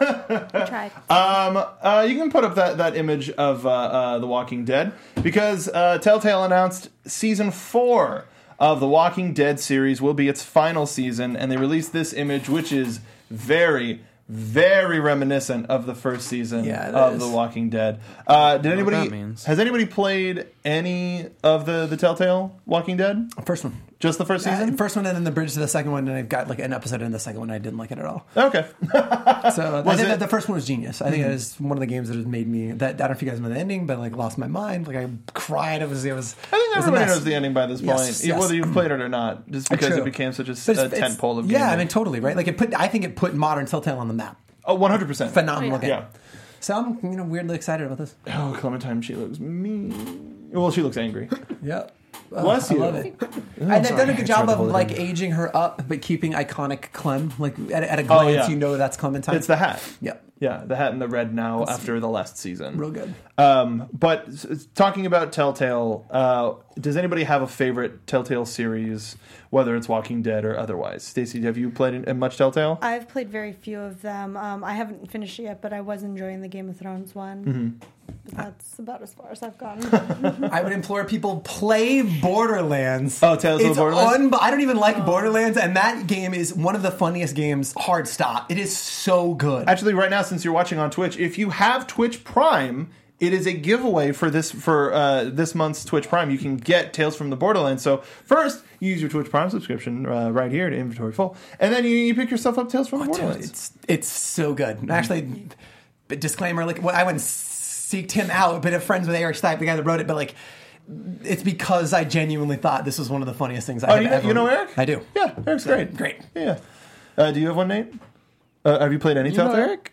I tried. Um, uh, you can put up that, that image of uh, uh, The Walking Dead because uh, Telltale announced season four of The Walking Dead series will be its final season, and they released this image, which is very, very reminiscent of the first season Yeah, it of is. The Walking Dead. Uh, did anybody? that means. Has anybody played any of the the Telltale Walking Dead? First one. Just the first Uh, season? first one and then the bridge to the second one, and I've got like an episode in the second one. I didn't like it at all. Okay. So I think it- Mm-hmm. that the first one was genius. I think it is one of the games that has made me. That I don't know if you guys know the ending, but like lost my mind. Like I cried. It was. It was. I think it was a everybody mess. knows the ending by this Yes, point, yes. whether you've played it or not, just because True. it became such a, But it's- a it's- tent pole of yeah, gaming. I mean totally right. Like it put. I think it put modern Telltale on the map. Oh, one hundred percent. Phenomenal Oh, game. Yeah. So I'm you know weirdly excited about this. Oh, Clementine, she looks mean. Well, she looks angry. Yeah. Oh, Bless I you. love it. Oh, And they've sorry. done a good I job tried to of hold it like in. aging her up, but keeping iconic Clem. Like at, at a glance, Oh, yeah. you know that's Clementine. It's the hat. Yep. Yeah, the hat and the red now after the last season. Real good. Um, but s- s- talking about Telltale, uh, does anybody have a favorite Telltale series, whether it's Walking Dead or otherwise? Stacey, have you played in, in much Telltale? I've played very few of them. Um, I haven't finished it yet, but I was enjoying the Game of Thrones one. Mm-hmm. But that's about as far as I've gotten. I would implore people play Borderlands. Oh, Tales of the It's Borderlands? un- I don't even like Borderlands, and that game is one of the funniest games. Hard stop. It is so good. Actually, right now, since you're watching on Twitch, if you have Twitch Prime, it is a giveaway for this for uh, this month's Twitch Prime. You can get Tales from the Borderlands. So first, you use your Twitch Prime subscription uh, right here to Inventory Full, and then you, you pick yourself up Tales from the Dude, Borderlands. it's it's so good. Actually, but disclaimer: like, well, I wouldn't seeked him out, but a friends with Eric Stipe, the guy that wrote it. But like, it's because I genuinely thought this was one of the funniest things I Oh, have you know, ever. you know Eric? I do. Yeah, Eric's great. Great. Yeah. Uh, do you have one, Nate? Uh, have you played any You know Telltale? Eric?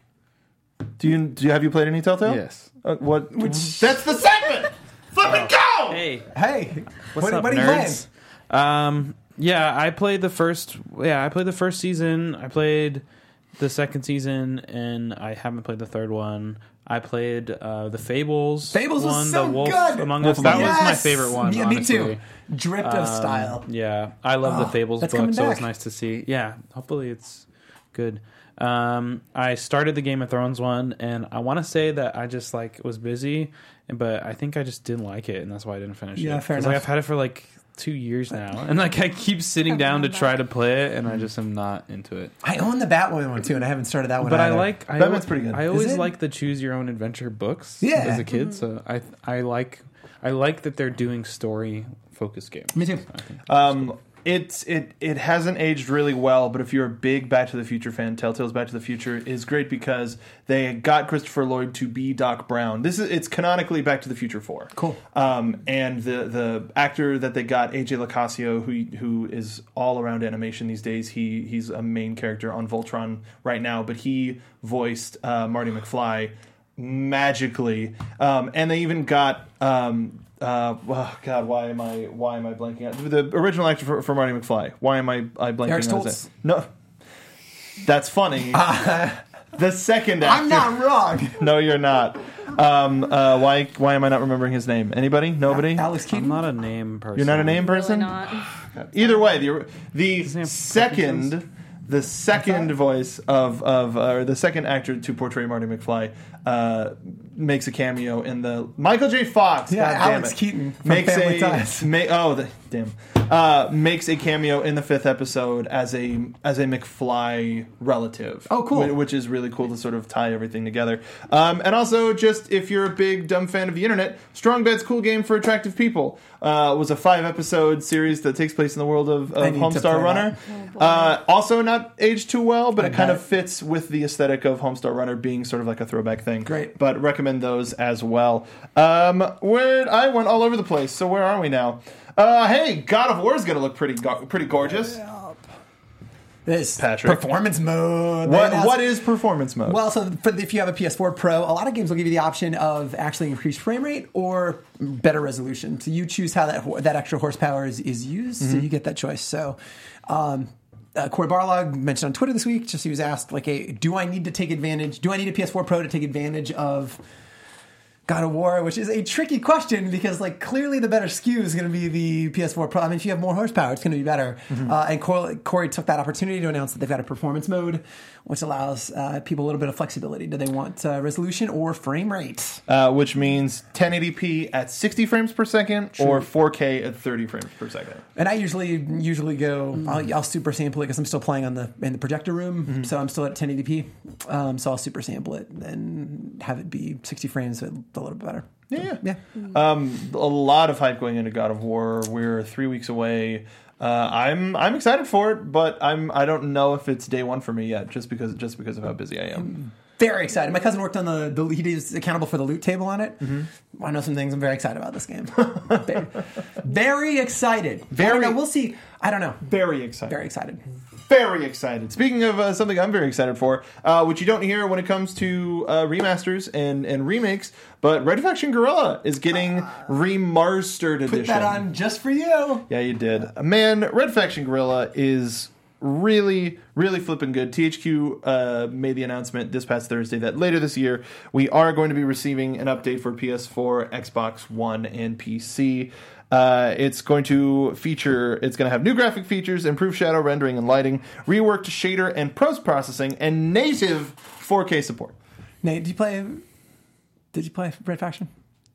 Do you do you have you played any Telltale? Yes. Uh, what? Which, that's the segment. Flippin' go! Hey, Hey, what's what, up, what are you nerds? Um, yeah, I played the first. Yeah, I played the first season. I played the second season, and I haven't played the third one. I played uh, the Fables. Fables was one, so the Wolf good. Among Wolf Us. That Among was Us. my Yes! favorite one. Yeah, honestly. me too. Dripped of Um, style. Yeah, I love the Oh, Fables that's book, coming so it's back. nice to see. Yeah, hopefully it's good. Um, I started the Game of Thrones one, and I want to say that I just like was busy, but I think I just didn't like it, and that's why I didn't finish it. Yeah, fair 'Cause, Like, enough. I've had it for like two years now, and like I keep sitting down to try to play it, and I just am not into it. I own the Batwoman one too, and I haven't started that one. But I either. like I Batman's al- pretty good. I Is always it? like the choose your own adventure books Yeah. as a kid, so I I like I like that they're doing story focused games. Me too. I think. Um, it's it it hasn't aged really well, but if you're a big Back to the Future fan, Telltale's Back to the Future is great because they got Christopher Lloyd to be Doc Brown. This is it's canonically Back to the Future four. Cool. Um, and the the actor that they got, A J Locascio, who who is all around animation these days. He he's a main character on Voltron right now, but he voiced uh, Marty McFly magically. Um, and they even got. Um, uh, oh God, why am I why am I blanking out? The original actor for, for Marty McFly. Why am I I blanking Eric on his Stoltz. name? No, that's funny. The second actor. I'm not wrong. No, you're not. Um, uh, why why am I not remembering his name? Anybody? Nobody? Alex I'm Keaton. not a name person. You're not a name Really person? not. Either way, the the His name second the second voice of of uh, or the second actor to portray Marty McFly uh, makes a cameo in the Michael J. Fox. Yeah, God damn Alex it. Keaton from makes Family a Ties. ma- oh the, damn uh, makes a cameo in the fifth episode as a as a McFly relative. Oh, cool. wh- Which is really cool to sort of tie everything together. Um, and also, just if you're a big dumb fan of the internet, Strong Bed's Cool Game for Attractive People uh, was a five episode series that takes place in the world of, I of need to Homestar play Runner. that. Uh, also not aged too well, but I it kind bet. of fits with the aesthetic of Homestar Runner being sort of like a throwback thing. Great. But recommend those as well. Um, where I went all over the place, so where are we now? Uh, hey, God of War is going to look pretty go- pretty gorgeous. This Patrick. performance mode. They What announced- what is performance mode? Well, so for, if you have a P S four Pro, a lot of games will give you the option of actually increased frame rate or better resolution. So you choose how that ho- that extra horsepower is, is used, so you get that choice. So um, uh, Corey Barlog mentioned on Twitter this week, just he was asked, like, a, do I need to take advantage, do I need a P S four Pro to take advantage of God of War, which is a tricky question because, like, clearly the better S K U is going to be the P S four Pro. I mean, if you have more horsepower, it's going to be better. Uh, and Corey, Corey took that opportunity to announce that they've got a performance mode, which allows uh, people a little bit of flexibility. Do they want uh, resolution or frame rate? Uh, which means ten eighty p at sixty frames per second or four K at thirty frames per second. And I usually usually go. I'll, I'll super sample it because I'm still playing on the in the projector room, so I'm still at ten eighty p. Um, so I'll super sample it and have it be sixty frames, so a little bit better. Yeah. Yeah. Um, a lot of hype going into God of War. We're three weeks away. Uh, I'm I'm excited for it, but I'm I don't know if it's day one for me yet, just because just because of how busy I am. Very excited. My cousin worked on the, the he is accountable for the loot table on it. I know some things. I'm very excited about this game. very, very excited. Very- I don't know. We'll see. I don't know. Very excited. Very excited. Very excited. Speaking of uh, something I'm very excited for, uh, which you don't hear when it comes to uh, remasters and, and remakes, but Red Faction Guerrilla is getting remastered edition. Put that on just for you. Yeah, you did. Man, Red Faction Guerrilla is really, really flipping good. T H Q uh, made the announcement this past Thursday that later this year we are going to be receiving an update for P S four, Xbox One, and P C. Uh, it's going to feature, it's going to have new graphic features, improved shadow rendering and lighting, reworked shader and post processing, and native four K support. Nate, did you play? Did you play Red Faction?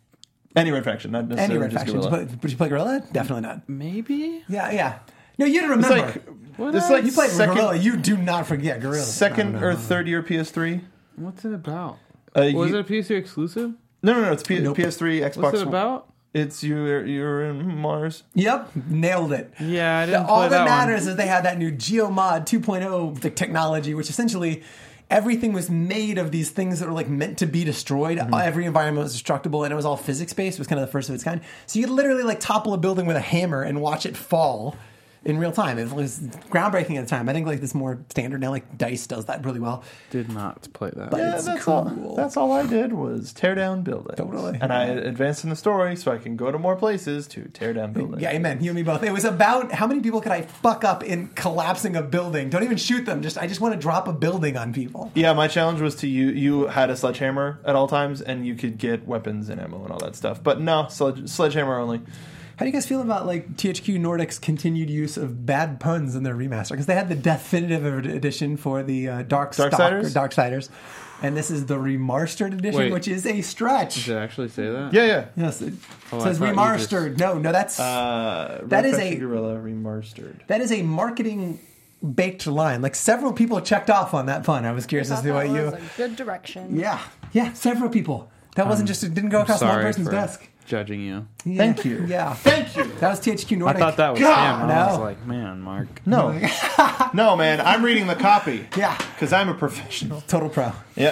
Any Red Faction, not Any necessarily Red just Faction? Did you, Guerrilla. play, did you play Gorilla? Definitely not. Maybe? Yeah, yeah. No, you had to It's remember. like, What this is else? like you played second, Gorilla. You do not forget Gorilla. second or third year P S three. What's it about? Uh, Was you- it a P S three exclusive? No, no, no. It's P- Nope. P S three, Xbox. What's it about? It's you're you're in Mars. Yep, nailed it. Yeah, I The- didn't all play that, that matters one. is they had that new GeoMod two point oh the technology, which essentially everything was made of these things that were like meant to be destroyed. Mm-hmm. Every environment was destructible, and it was all physics based. It was kind of the first of its kind. So you could literally like topple a building with a hammer and watch it fall in real time. It was groundbreaking at the time. I think like this more standard now. Like DICE does that really well. Did not play that. But Yeah, it's that's cool. all. That's all I did was tear down buildings. Totally. And I advanced in the story so I can go to more places to tear down buildings. Yeah, amen. You and me both. It was about how many people could I fuck up in collapsing a building? Don't even shoot them. Just I just want to drop a building on people. Yeah, my challenge was to you. You had a sledgehammer at all times, and you could get weapons and ammo and all that stuff. But no, sledge, sledgehammer only. How do you guys feel about like T H Q Nordic's continued use of bad puns in their remaster? Because they had the definitive edition for the uh, Dark Stock, Darksiders? or Darksiders, and this is the remastered edition, Wait. which is a stretch. Did it actually say that? Yeah, yeah. Yes, it Oh, I says thought you remastered. No, no, that's Uh, That Red is Faction a- Guerrilla remastered. that is a marketing baked line. Like several people checked off on that pun. I was curious as Thought to what that you. was a good direction. Yeah, yeah, several people. That wasn't just it didn't go across one Sorry person's for desk. judging you. Yeah, Thank you. Yeah, Thank you. that was T H Q I Nordic. thought that was God, him. I was no. like, man, Mark. No, no, man. I'm reading the copy. Yeah. because I'm a professional. Total pro. Yeah.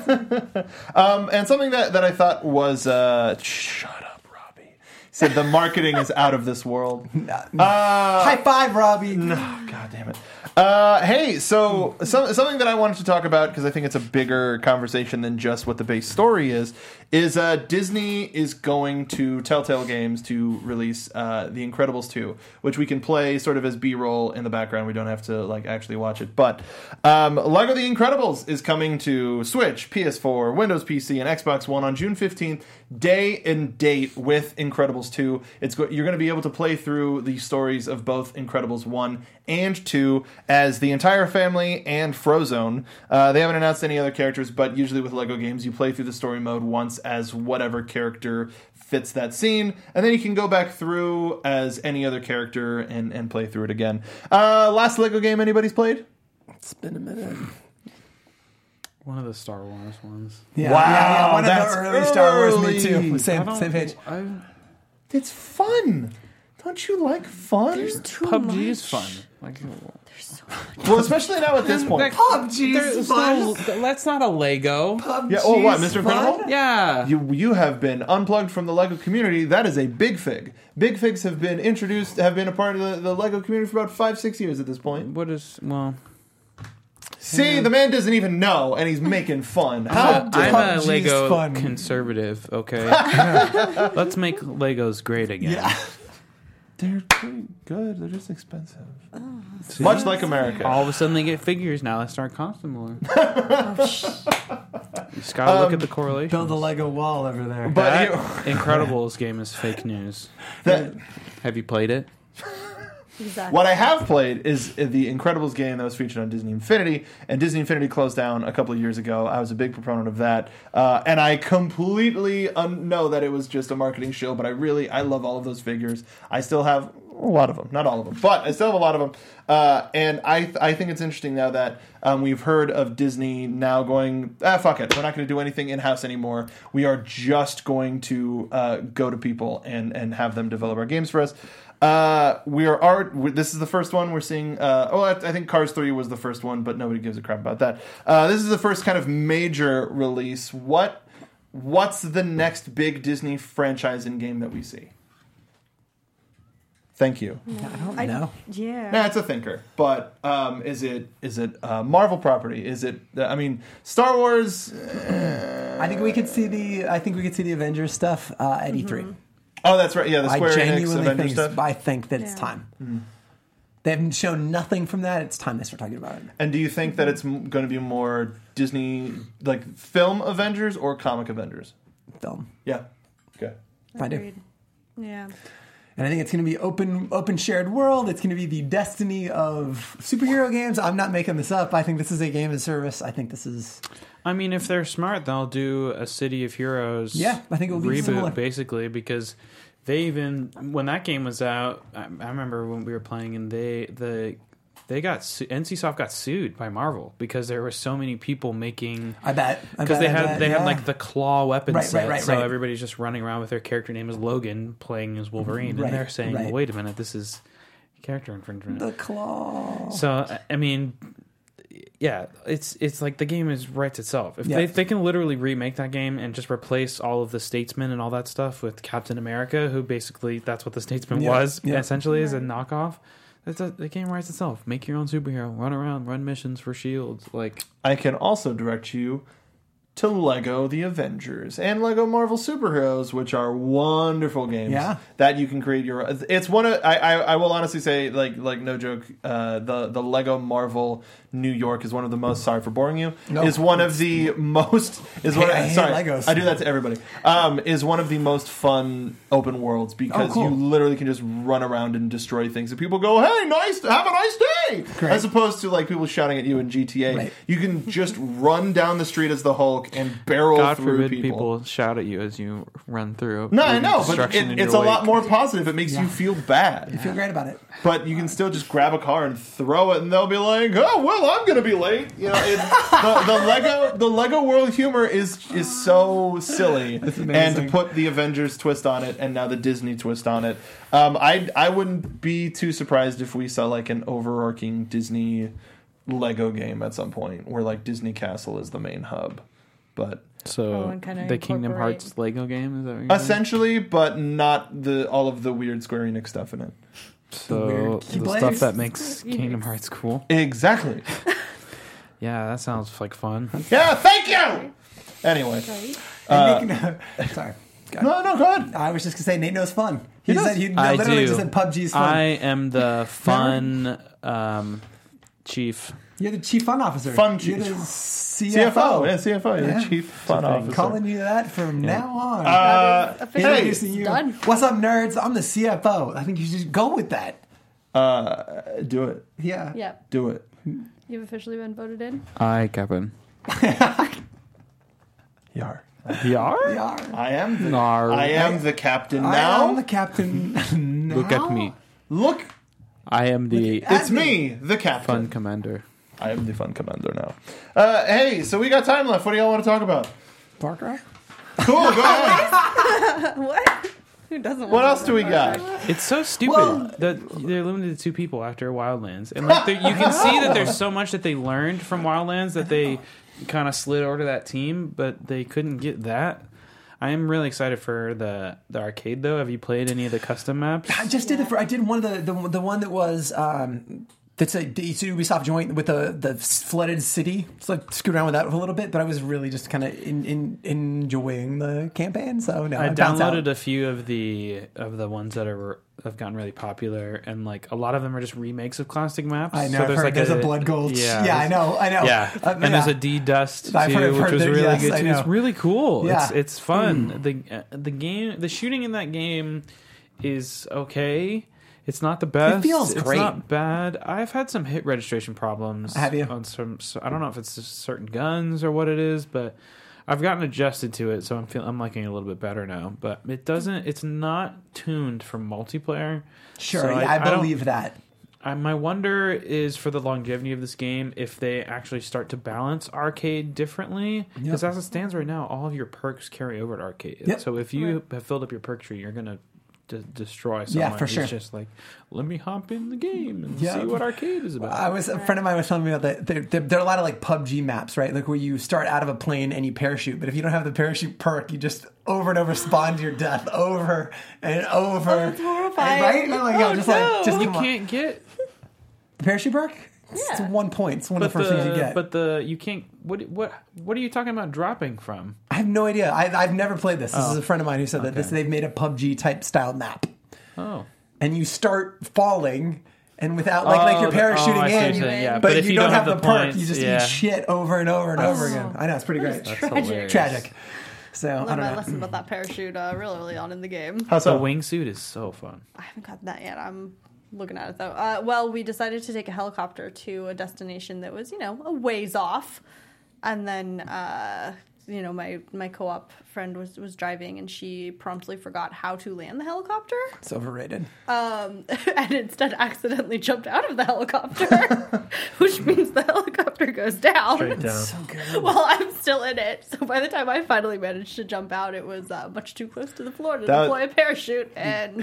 um, and something that, that I thought was uh, shut up, Robbie. Said the marketing is out of this world. Uh, High five, Robbie. No, God damn it. Uh, hey, so some, something that I wanted to talk about, because I think it's a bigger conversation than just what the base story is, is uh, Disney is going to Telltale Games to release uh, The Incredibles two, which we can play sort of as B-roll in the background. We don't have to like actually watch it. But um, Lego The Incredibles is coming to Switch, P S four, Windows P C, and Xbox One on June fifteenth, day and date with Incredibles two. It's go- You're going to be able to play through the stories of both Incredibles one and two as the entire family and Frozone. Uh, they haven't announced any other characters, but usually with Lego games, you play through the story mode once as whatever character fits that scene, and then you can go back through as any other character and, and play through it again. Uh, last Lego game anybody's played? It's been a minute. One of the Star Wars ones. Yeah, Wow, yeah, yeah, one that's of the early Star Wars. early. Me too. I Same, don't- same page. I, It's fun. Don't you like fun? There's too P U B G much. is fun. Like, Well, especially now at this point. P U B G is there's fun. no, that's not a Lego. Yeah. Oh, what, Mister Incredible? Yeah. You you have been unplugged from the Lego community. That is a big fig. Big figs have been introduced, have been a part of the, the Lego community for about five, six years at this point. What is well? See, the man doesn't even know, and he's making fun. How Uh, dare I'm P U a B G is Lego fun. conservative. Okay, let's make Legos great again. Yeah. They're pretty good. They're just expensive. Much like America. All of a sudden, they get figures now. They start costing more. You just gotta look at the correlation. Build a Lego wall over there. But That you- Incredibles game is fake news. that, Have you played it? Exactly. what I have played is the Incredibles game that was featured on Disney Infinity, and Disney Infinity closed down a couple of years ago. I was a big proponent of that, uh, and I completely un- know that it was just a marketing show, but I really, I love all of those figures. I still have a lot of them, not all of them, but I still have a lot of them, uh, and I th- I think it's interesting now that um, we've heard of Disney now going, ah, fuck it, we're not going to do anything in-house anymore. We are just going to uh, go to people and, and have them develop our games for us. Uh, we are art. we- This is the first one we're seeing. Uh, oh, I, I think Cars three was the first one, but nobody gives a crap about that. Uh, this is the first kind of major release. What What's the next big Disney franchise and game that we see? Thank you. I don't I- know. Yeah. Nah, it's a thinker, but um, is it is it uh, Marvel property? Is it? Uh, I mean, Star Wars. I think we could see the. I think we could see the Avengers stuff uh, at E three. Oh, that's right. Yeah, the I Square Enix genuinely Avengers think. stuff. I think that it's Yeah. time. They haven't shown nothing from that. It's time they start talking about it. And do you think that it's going to be more Disney, like film Avengers or comic Avengers? Film. Yeah. Okay. I do. Agreed. Yeah. And I think it's going to be open, open shared world. It's going to be the destiny of superhero games. I'm not making this up. I think this is a game as service. I think this is. I mean, if they're smart, they'll do a City of Heroes. Yeah, I think it will be reboot similar. basically because they even when that game was out. I, I remember when we were playing and they the they got su- NCSoft got sued by Marvel because there were so many people making. I bet. I Because bet, they I had bet, they yeah. had like the claw weapon Right, right, set, right, so right. everybody's just running around with their character name as Logan playing as Wolverine, Right, and they're saying, right. well, "Wait a minute, this is character infringement." the claw. So I- I mean, yeah, it's it's like the game is writes itself. If Yeah. they if they can literally remake that game and just replace all of the Statesman and all that stuff with Captain America, who basically that's what the Statesman Yeah, was yeah. essentially is a knockoff. That's a, the game writes itself. Make your own superhero, run around, run missions for Shield. Like I can also direct you to Lego The Avengers and Lego Marvel Superheroes, which are wonderful games Yeah. that you can create your. It's one of I, I I will honestly say like like no joke. Uh, the the Lego Marvel New York is one of the most. Sorry for boring you. No. Is one of the most. Is one. I Of, hate sorry, Legos. I do that to everybody. Um, is one of the most fun open worlds because Oh, cool. you literally can just run around and destroy things, and people go, "Hey, nice, have a nice day," Great. as opposed to like people shouting at you in G T A. Right. You can just run down the street as the Hulk and barrel God through forbid people. people. shout at you as you run through. No, I leaving know, but destruction it, in it's your a lot wake. more positive. It makes you feel bad. You feel great about it. But you can still just grab a car and throw it, and they'll be like, "Oh, well, I'm gonna be late." You know, it, the, the Lego, the Lego world humor is is so silly, and to amazing. put the Avengers twist on it, and now the Disney twist on it, um, I I wouldn't be too surprised if we saw like an overarching Disney Lego game at some point, where like Disney Castle is the main hub, but. So Oh, and kinda the Kingdom incorporate- Hearts Lego game is that what you're saying? Essentially, but not the all of the weird Square Enix stuff in it. So weird the Keyblades. stuff that makes Kingdom Hearts cool. Exactly. Yeah, that sounds like fun. Yeah, thank you. Anyway, Right? And Nick, no, sorry. Go ahead. No, no, go ahead. I was just gonna say Nate knows fun. He, He said does. he I literally do. just said P U B G's fun. I am the fun um, chief. You're the chief fun officer. Fun You're chief. the C C F F O. O. Yeah, C F O. You're Yeah. the chief fun officer. Calling you that from now on. Uh, Officially hey, Introducing you. done. What's up, nerds? I'm the C F O. I think you should go with that. uh, do it. Yeah. Yeah, Do it. you've officially been voted in. Hi, Kevin. Yar. Yar? Yeah. I am the, Nar. I am the captain I now. am the captain. now. Look at me. Look, I am the it's me, the captain. fun commander. I am the fun commander now. Uh, hey, so we got time left. What do y'all want to talk about? Far Cry? Cool, go ahead. What? Who doesn't? What want else do we got? It's so stupid Well- that they're limited to two people after Wildlands, and like they- you can see that there's so much that they learned from Wildlands that they kind of slid over to that team, but they couldn't get that. I am really excited for the the arcade though. Have you played any of the custom maps? I just did it for. I did one of the the, the one that was. Um, that's a it's a Ubisoft joint with the the flooded city. So I screwed around with that for a little bit, but I was really just kind of in, in, enjoying the campaign. So no, I I, bounced out. downloaded a few of the of the ones that are have gotten really popular, and like a lot of them are just remakes of classic maps. I know. So I've heard like there's a, Blood Gulch. Yeah, Yeah, I know. I know. Yeah, Uh, and there's yeah. a D Dust too, I've heard- I've which heard was that, really yes, good I too. It's know. really cool. Yeah. It's it's fun. The uh, the game, the shooting in that game is okay. It's not the best. feels it's great. not bad. I've had some hit registration problems. Have you? On some, so I don't know if it's just certain guns or what it is, but I've gotten adjusted to it, so I'm feeling I'm liking it a little bit better now. But it doesn't. It's not tuned for multiplayer. Sure, So yeah, I, don't- believe that. I, my wonder is for the longevity of this game if they actually start to balance arcade differently. Because Yep. as it stands right now, all of your perks carry over to arcade. Yep. So if you have filled up your perk tree, you're gonna de- destroy someone. Yeah, for sure. It's just like, let me hop in the game and Yeah. see what arcade is about. I was a friend of mine was telling me about that. There, there, there are a lot of like P U B G maps, right? Like where you start out of a plane and you parachute, but if you don't have the parachute perk, you just over and over spawn to your death over and over. Oh, it's horrifying. Right? I'm like, yo, Oh, just no. like just you come on. can't get. The parachute perk. It's Yeah. one point. It's one But of the first the, things you get. but the you can't. What what what are you talking about dropping from? I have no idea. I, I've never played this. This Oh. is a friend of mine who said that this, Okay. they've made a P U B G type style map, Oh. and you start falling. And without like like you're Oh, the- oh, parachuting I see what in, you're saying, yeah. but, But if you, you don't, don't have, have the the perk. points, You just yeah. eat shit over and over and over Oh. again. I know it's pretty great. That's Tragic. hilarious. Tragic. So I Learned don't my know. lesson about that parachute uh, really early on in the game. How's The that? wingsuit is so fun. I haven't gotten that yet. I'm looking at it though. Uh, well, we decided to take a helicopter to a destination that was, you know, a ways off, and then, uh, you know, my my co-op friend was was driving, and she promptly forgot how to land the helicopter, It's overrated. um, and instead accidentally jumped out of the helicopter, which means the helicopter goes down. Straight down. So good. While I'm still in it. So by the time I finally managed to jump out, it was uh, much too close to the floor to That- deploy a parachute, and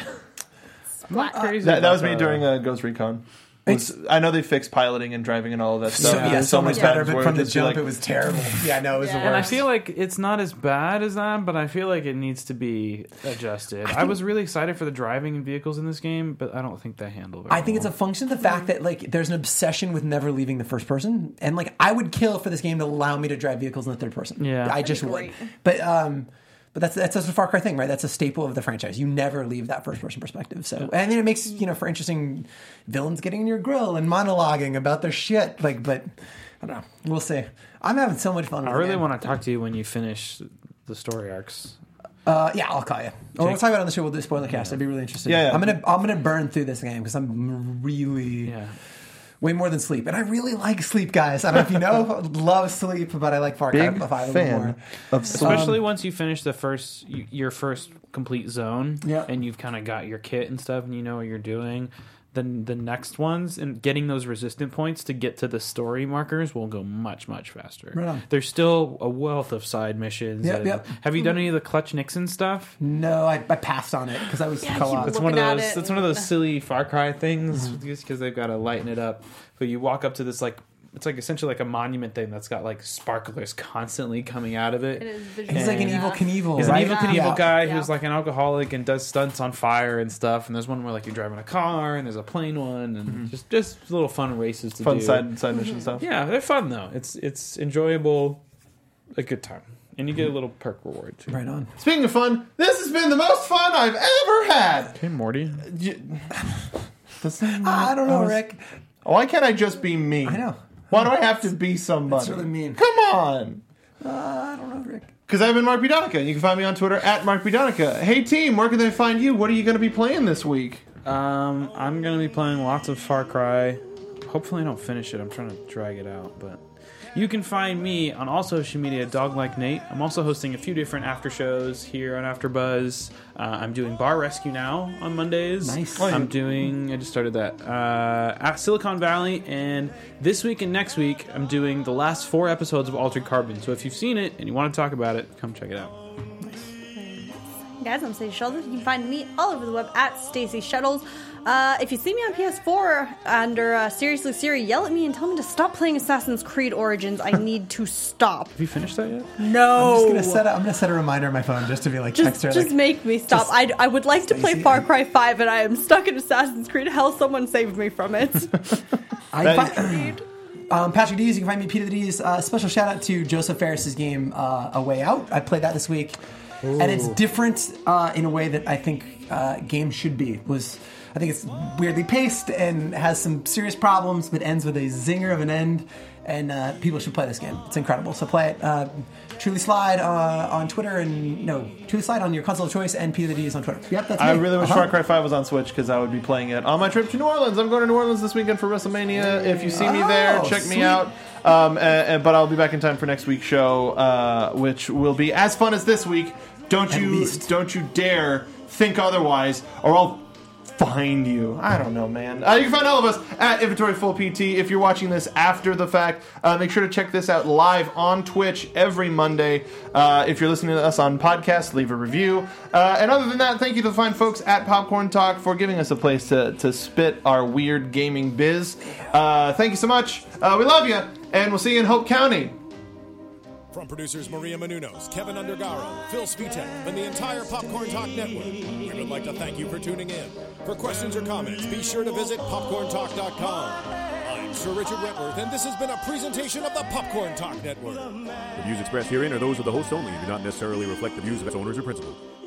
I'm not crazy. That, that about was me the- during uh, Ghost Recon. Was- I know they fixed piloting and driving and all of that So, stuff. yeah, There's so much many better, times but where from the it'd just be jump, like- it was terrible. Yeah, no, it was Yeah. the And And I worst. feel like it's not as bad as that, but I feel like it needs to be adjusted. I, was really excited for the driving and vehicles in this game, but I don't think they handle very I think it's a well. function of the fact that like there's an obsession with never leaving the first person, and like I would kill for this game to allow me to drive vehicles in the third person. Yeah. I just be would. great. But um, but that's that's just a Far Cry thing, right? That's a staple of the franchise. You never leave that first person perspective. So and then it makes you know for interesting villains getting in your grill and monologuing about their shit. Like, but I don't know. We'll see. I'm having so much fun. I with really the game. want to talk to you when you finish the story arcs. Uh, yeah, I'll call you. Or we'll talk about it on the show. We'll do a spoiler cast. I'd be really interested. Yeah, yeah. I'm gonna I'm gonna burn through this game because I'm really Yeah. way more than sleep, and I really like sleep, guys. I don't know if you know, love sleep, but I like Far Cry Big five a little fan more. of sleep. Especially once you finish the first, y- your first complete zone, Yeah. and you've kind of got your kit and stuff, and you know what you're doing. Then the next ones and getting those resistant points to get to the story markers will go much much faster. Right on. There's still a wealth of side missions. Yep, and- yep. Have you done any of the Clutch Nixon stuff? No, I, I passed on it because I was Yeah, I co-op. keep It's one of looking at those. it It's one of those and- silly Far Cry things, Mm-hmm. just because they've got to lighten it up. But you walk up to this like it's like essentially like a monument thing that's got like sparklers constantly coming out of it. it is He's like an visually evil enough. Knievel, He's right? an evil Knievel Yeah. guy Yeah. who's like an alcoholic and does stunts on fire and stuff. And there's one where like you're driving a car and there's a plane one and just just little fun races to fun do. side side mission stuff. Yeah, they're fun though. It's it's enjoyable, a good time. And you get a little perk reward too. Right on. Speaking of fun, this has been the most fun I've ever had. Hey, Morty. You- Does that mean- I don't know, was- Rick. Why can't I just be me? I know. Why do I have to be somebody? That's really mean. Come on. Uh, I don't know, Rick. Because I've been Mark B. Donica. You can find me on Twitter at Mark B. Donica. Hey, team, where can they find you? What are you going to be playing this week? Um, I'm gonna be playing lots of Far Cry. Hopefully, I don't finish it. I'm trying to drag it out, but you can find me on all social media, Dog Like Nate. I'm also hosting a few different after shows here on AfterBuzz. Uh, I'm doing Bar Rescue now on Mondays. Nice. I'm doing. I just started that uh, at Silicon Valley, and this week and next week, I'm doing the last four episodes of Altered Carbon. So if you've seen it and you want to talk about it, come check it out. Guys, I'm Stacey Shuttles. You can find me all over the web at Stacey Shuttles. Uh, if you see me on P S four under uh, Seriously Siri, yell at me and tell me to stop playing Assassin's Creed Origins. I need to stop. Have you finished that yet? No. I'm just gonna set. A, I'm gonna set a reminder on my phone just to be like Just, text her. just like, make me stop. just- I, I would like to play Stacey, Far I- Cry five, and I am stuck in Assassin's Creed. Hell, someone saved me from it. I That- fi- um, Patrick D's. You can find me Peter the D's. Uh, special shout out to Joseph Ferris's game uh, A Way Out. I played that this week, and it's different uh, in a way that I think uh, games should be. It was I think it's weirdly paced and has some serious problems, but ends with a zinger of an end. And uh, people should play this game. It's incredible. So play it. Uh, Truly Slide uh, on Twitter and no, Truly Slide on your console of choice and Peter the D is on Twitter. Yep, that's me. I really wish Uh-huh. Far Cry five was on Switch because I would be playing it on my trip to New Orleans. I'm going to New Orleans this weekend for WrestleMania. If you see me there, Oh, check sweet. me out. Um, and, and- but I'll be back in time for next week's show, uh, which will be as fun as this week. Don't At you least. don't you dare think otherwise, or I'll find you. I don't know, man. Uh, you can find all of us at Inventory Full P T. If you're watching this after the fact, uh, make sure to check this out live on Twitch every Monday. Uh, if you're listening to us on podcast, leave a review. Uh, and other than that, thank you to the fine folks at Popcorn Talk for giving us a place to, to spit our weird gaming biz. Uh, thank you so much. Uh, we love you, and we'll see you in Hope County. From producers Maria Menounos, Kevin Undergaro, Phil Spitek, and the entire Popcorn Talk Network, we would like to thank you for tuning in. For questions or comments, be sure to visit popcorn talk dot com. I'm Sir Richard Wentworth, and this has been a presentation of the Popcorn Talk Network. The views expressed herein are those of the host only and do not necessarily reflect the views of its owners or principals.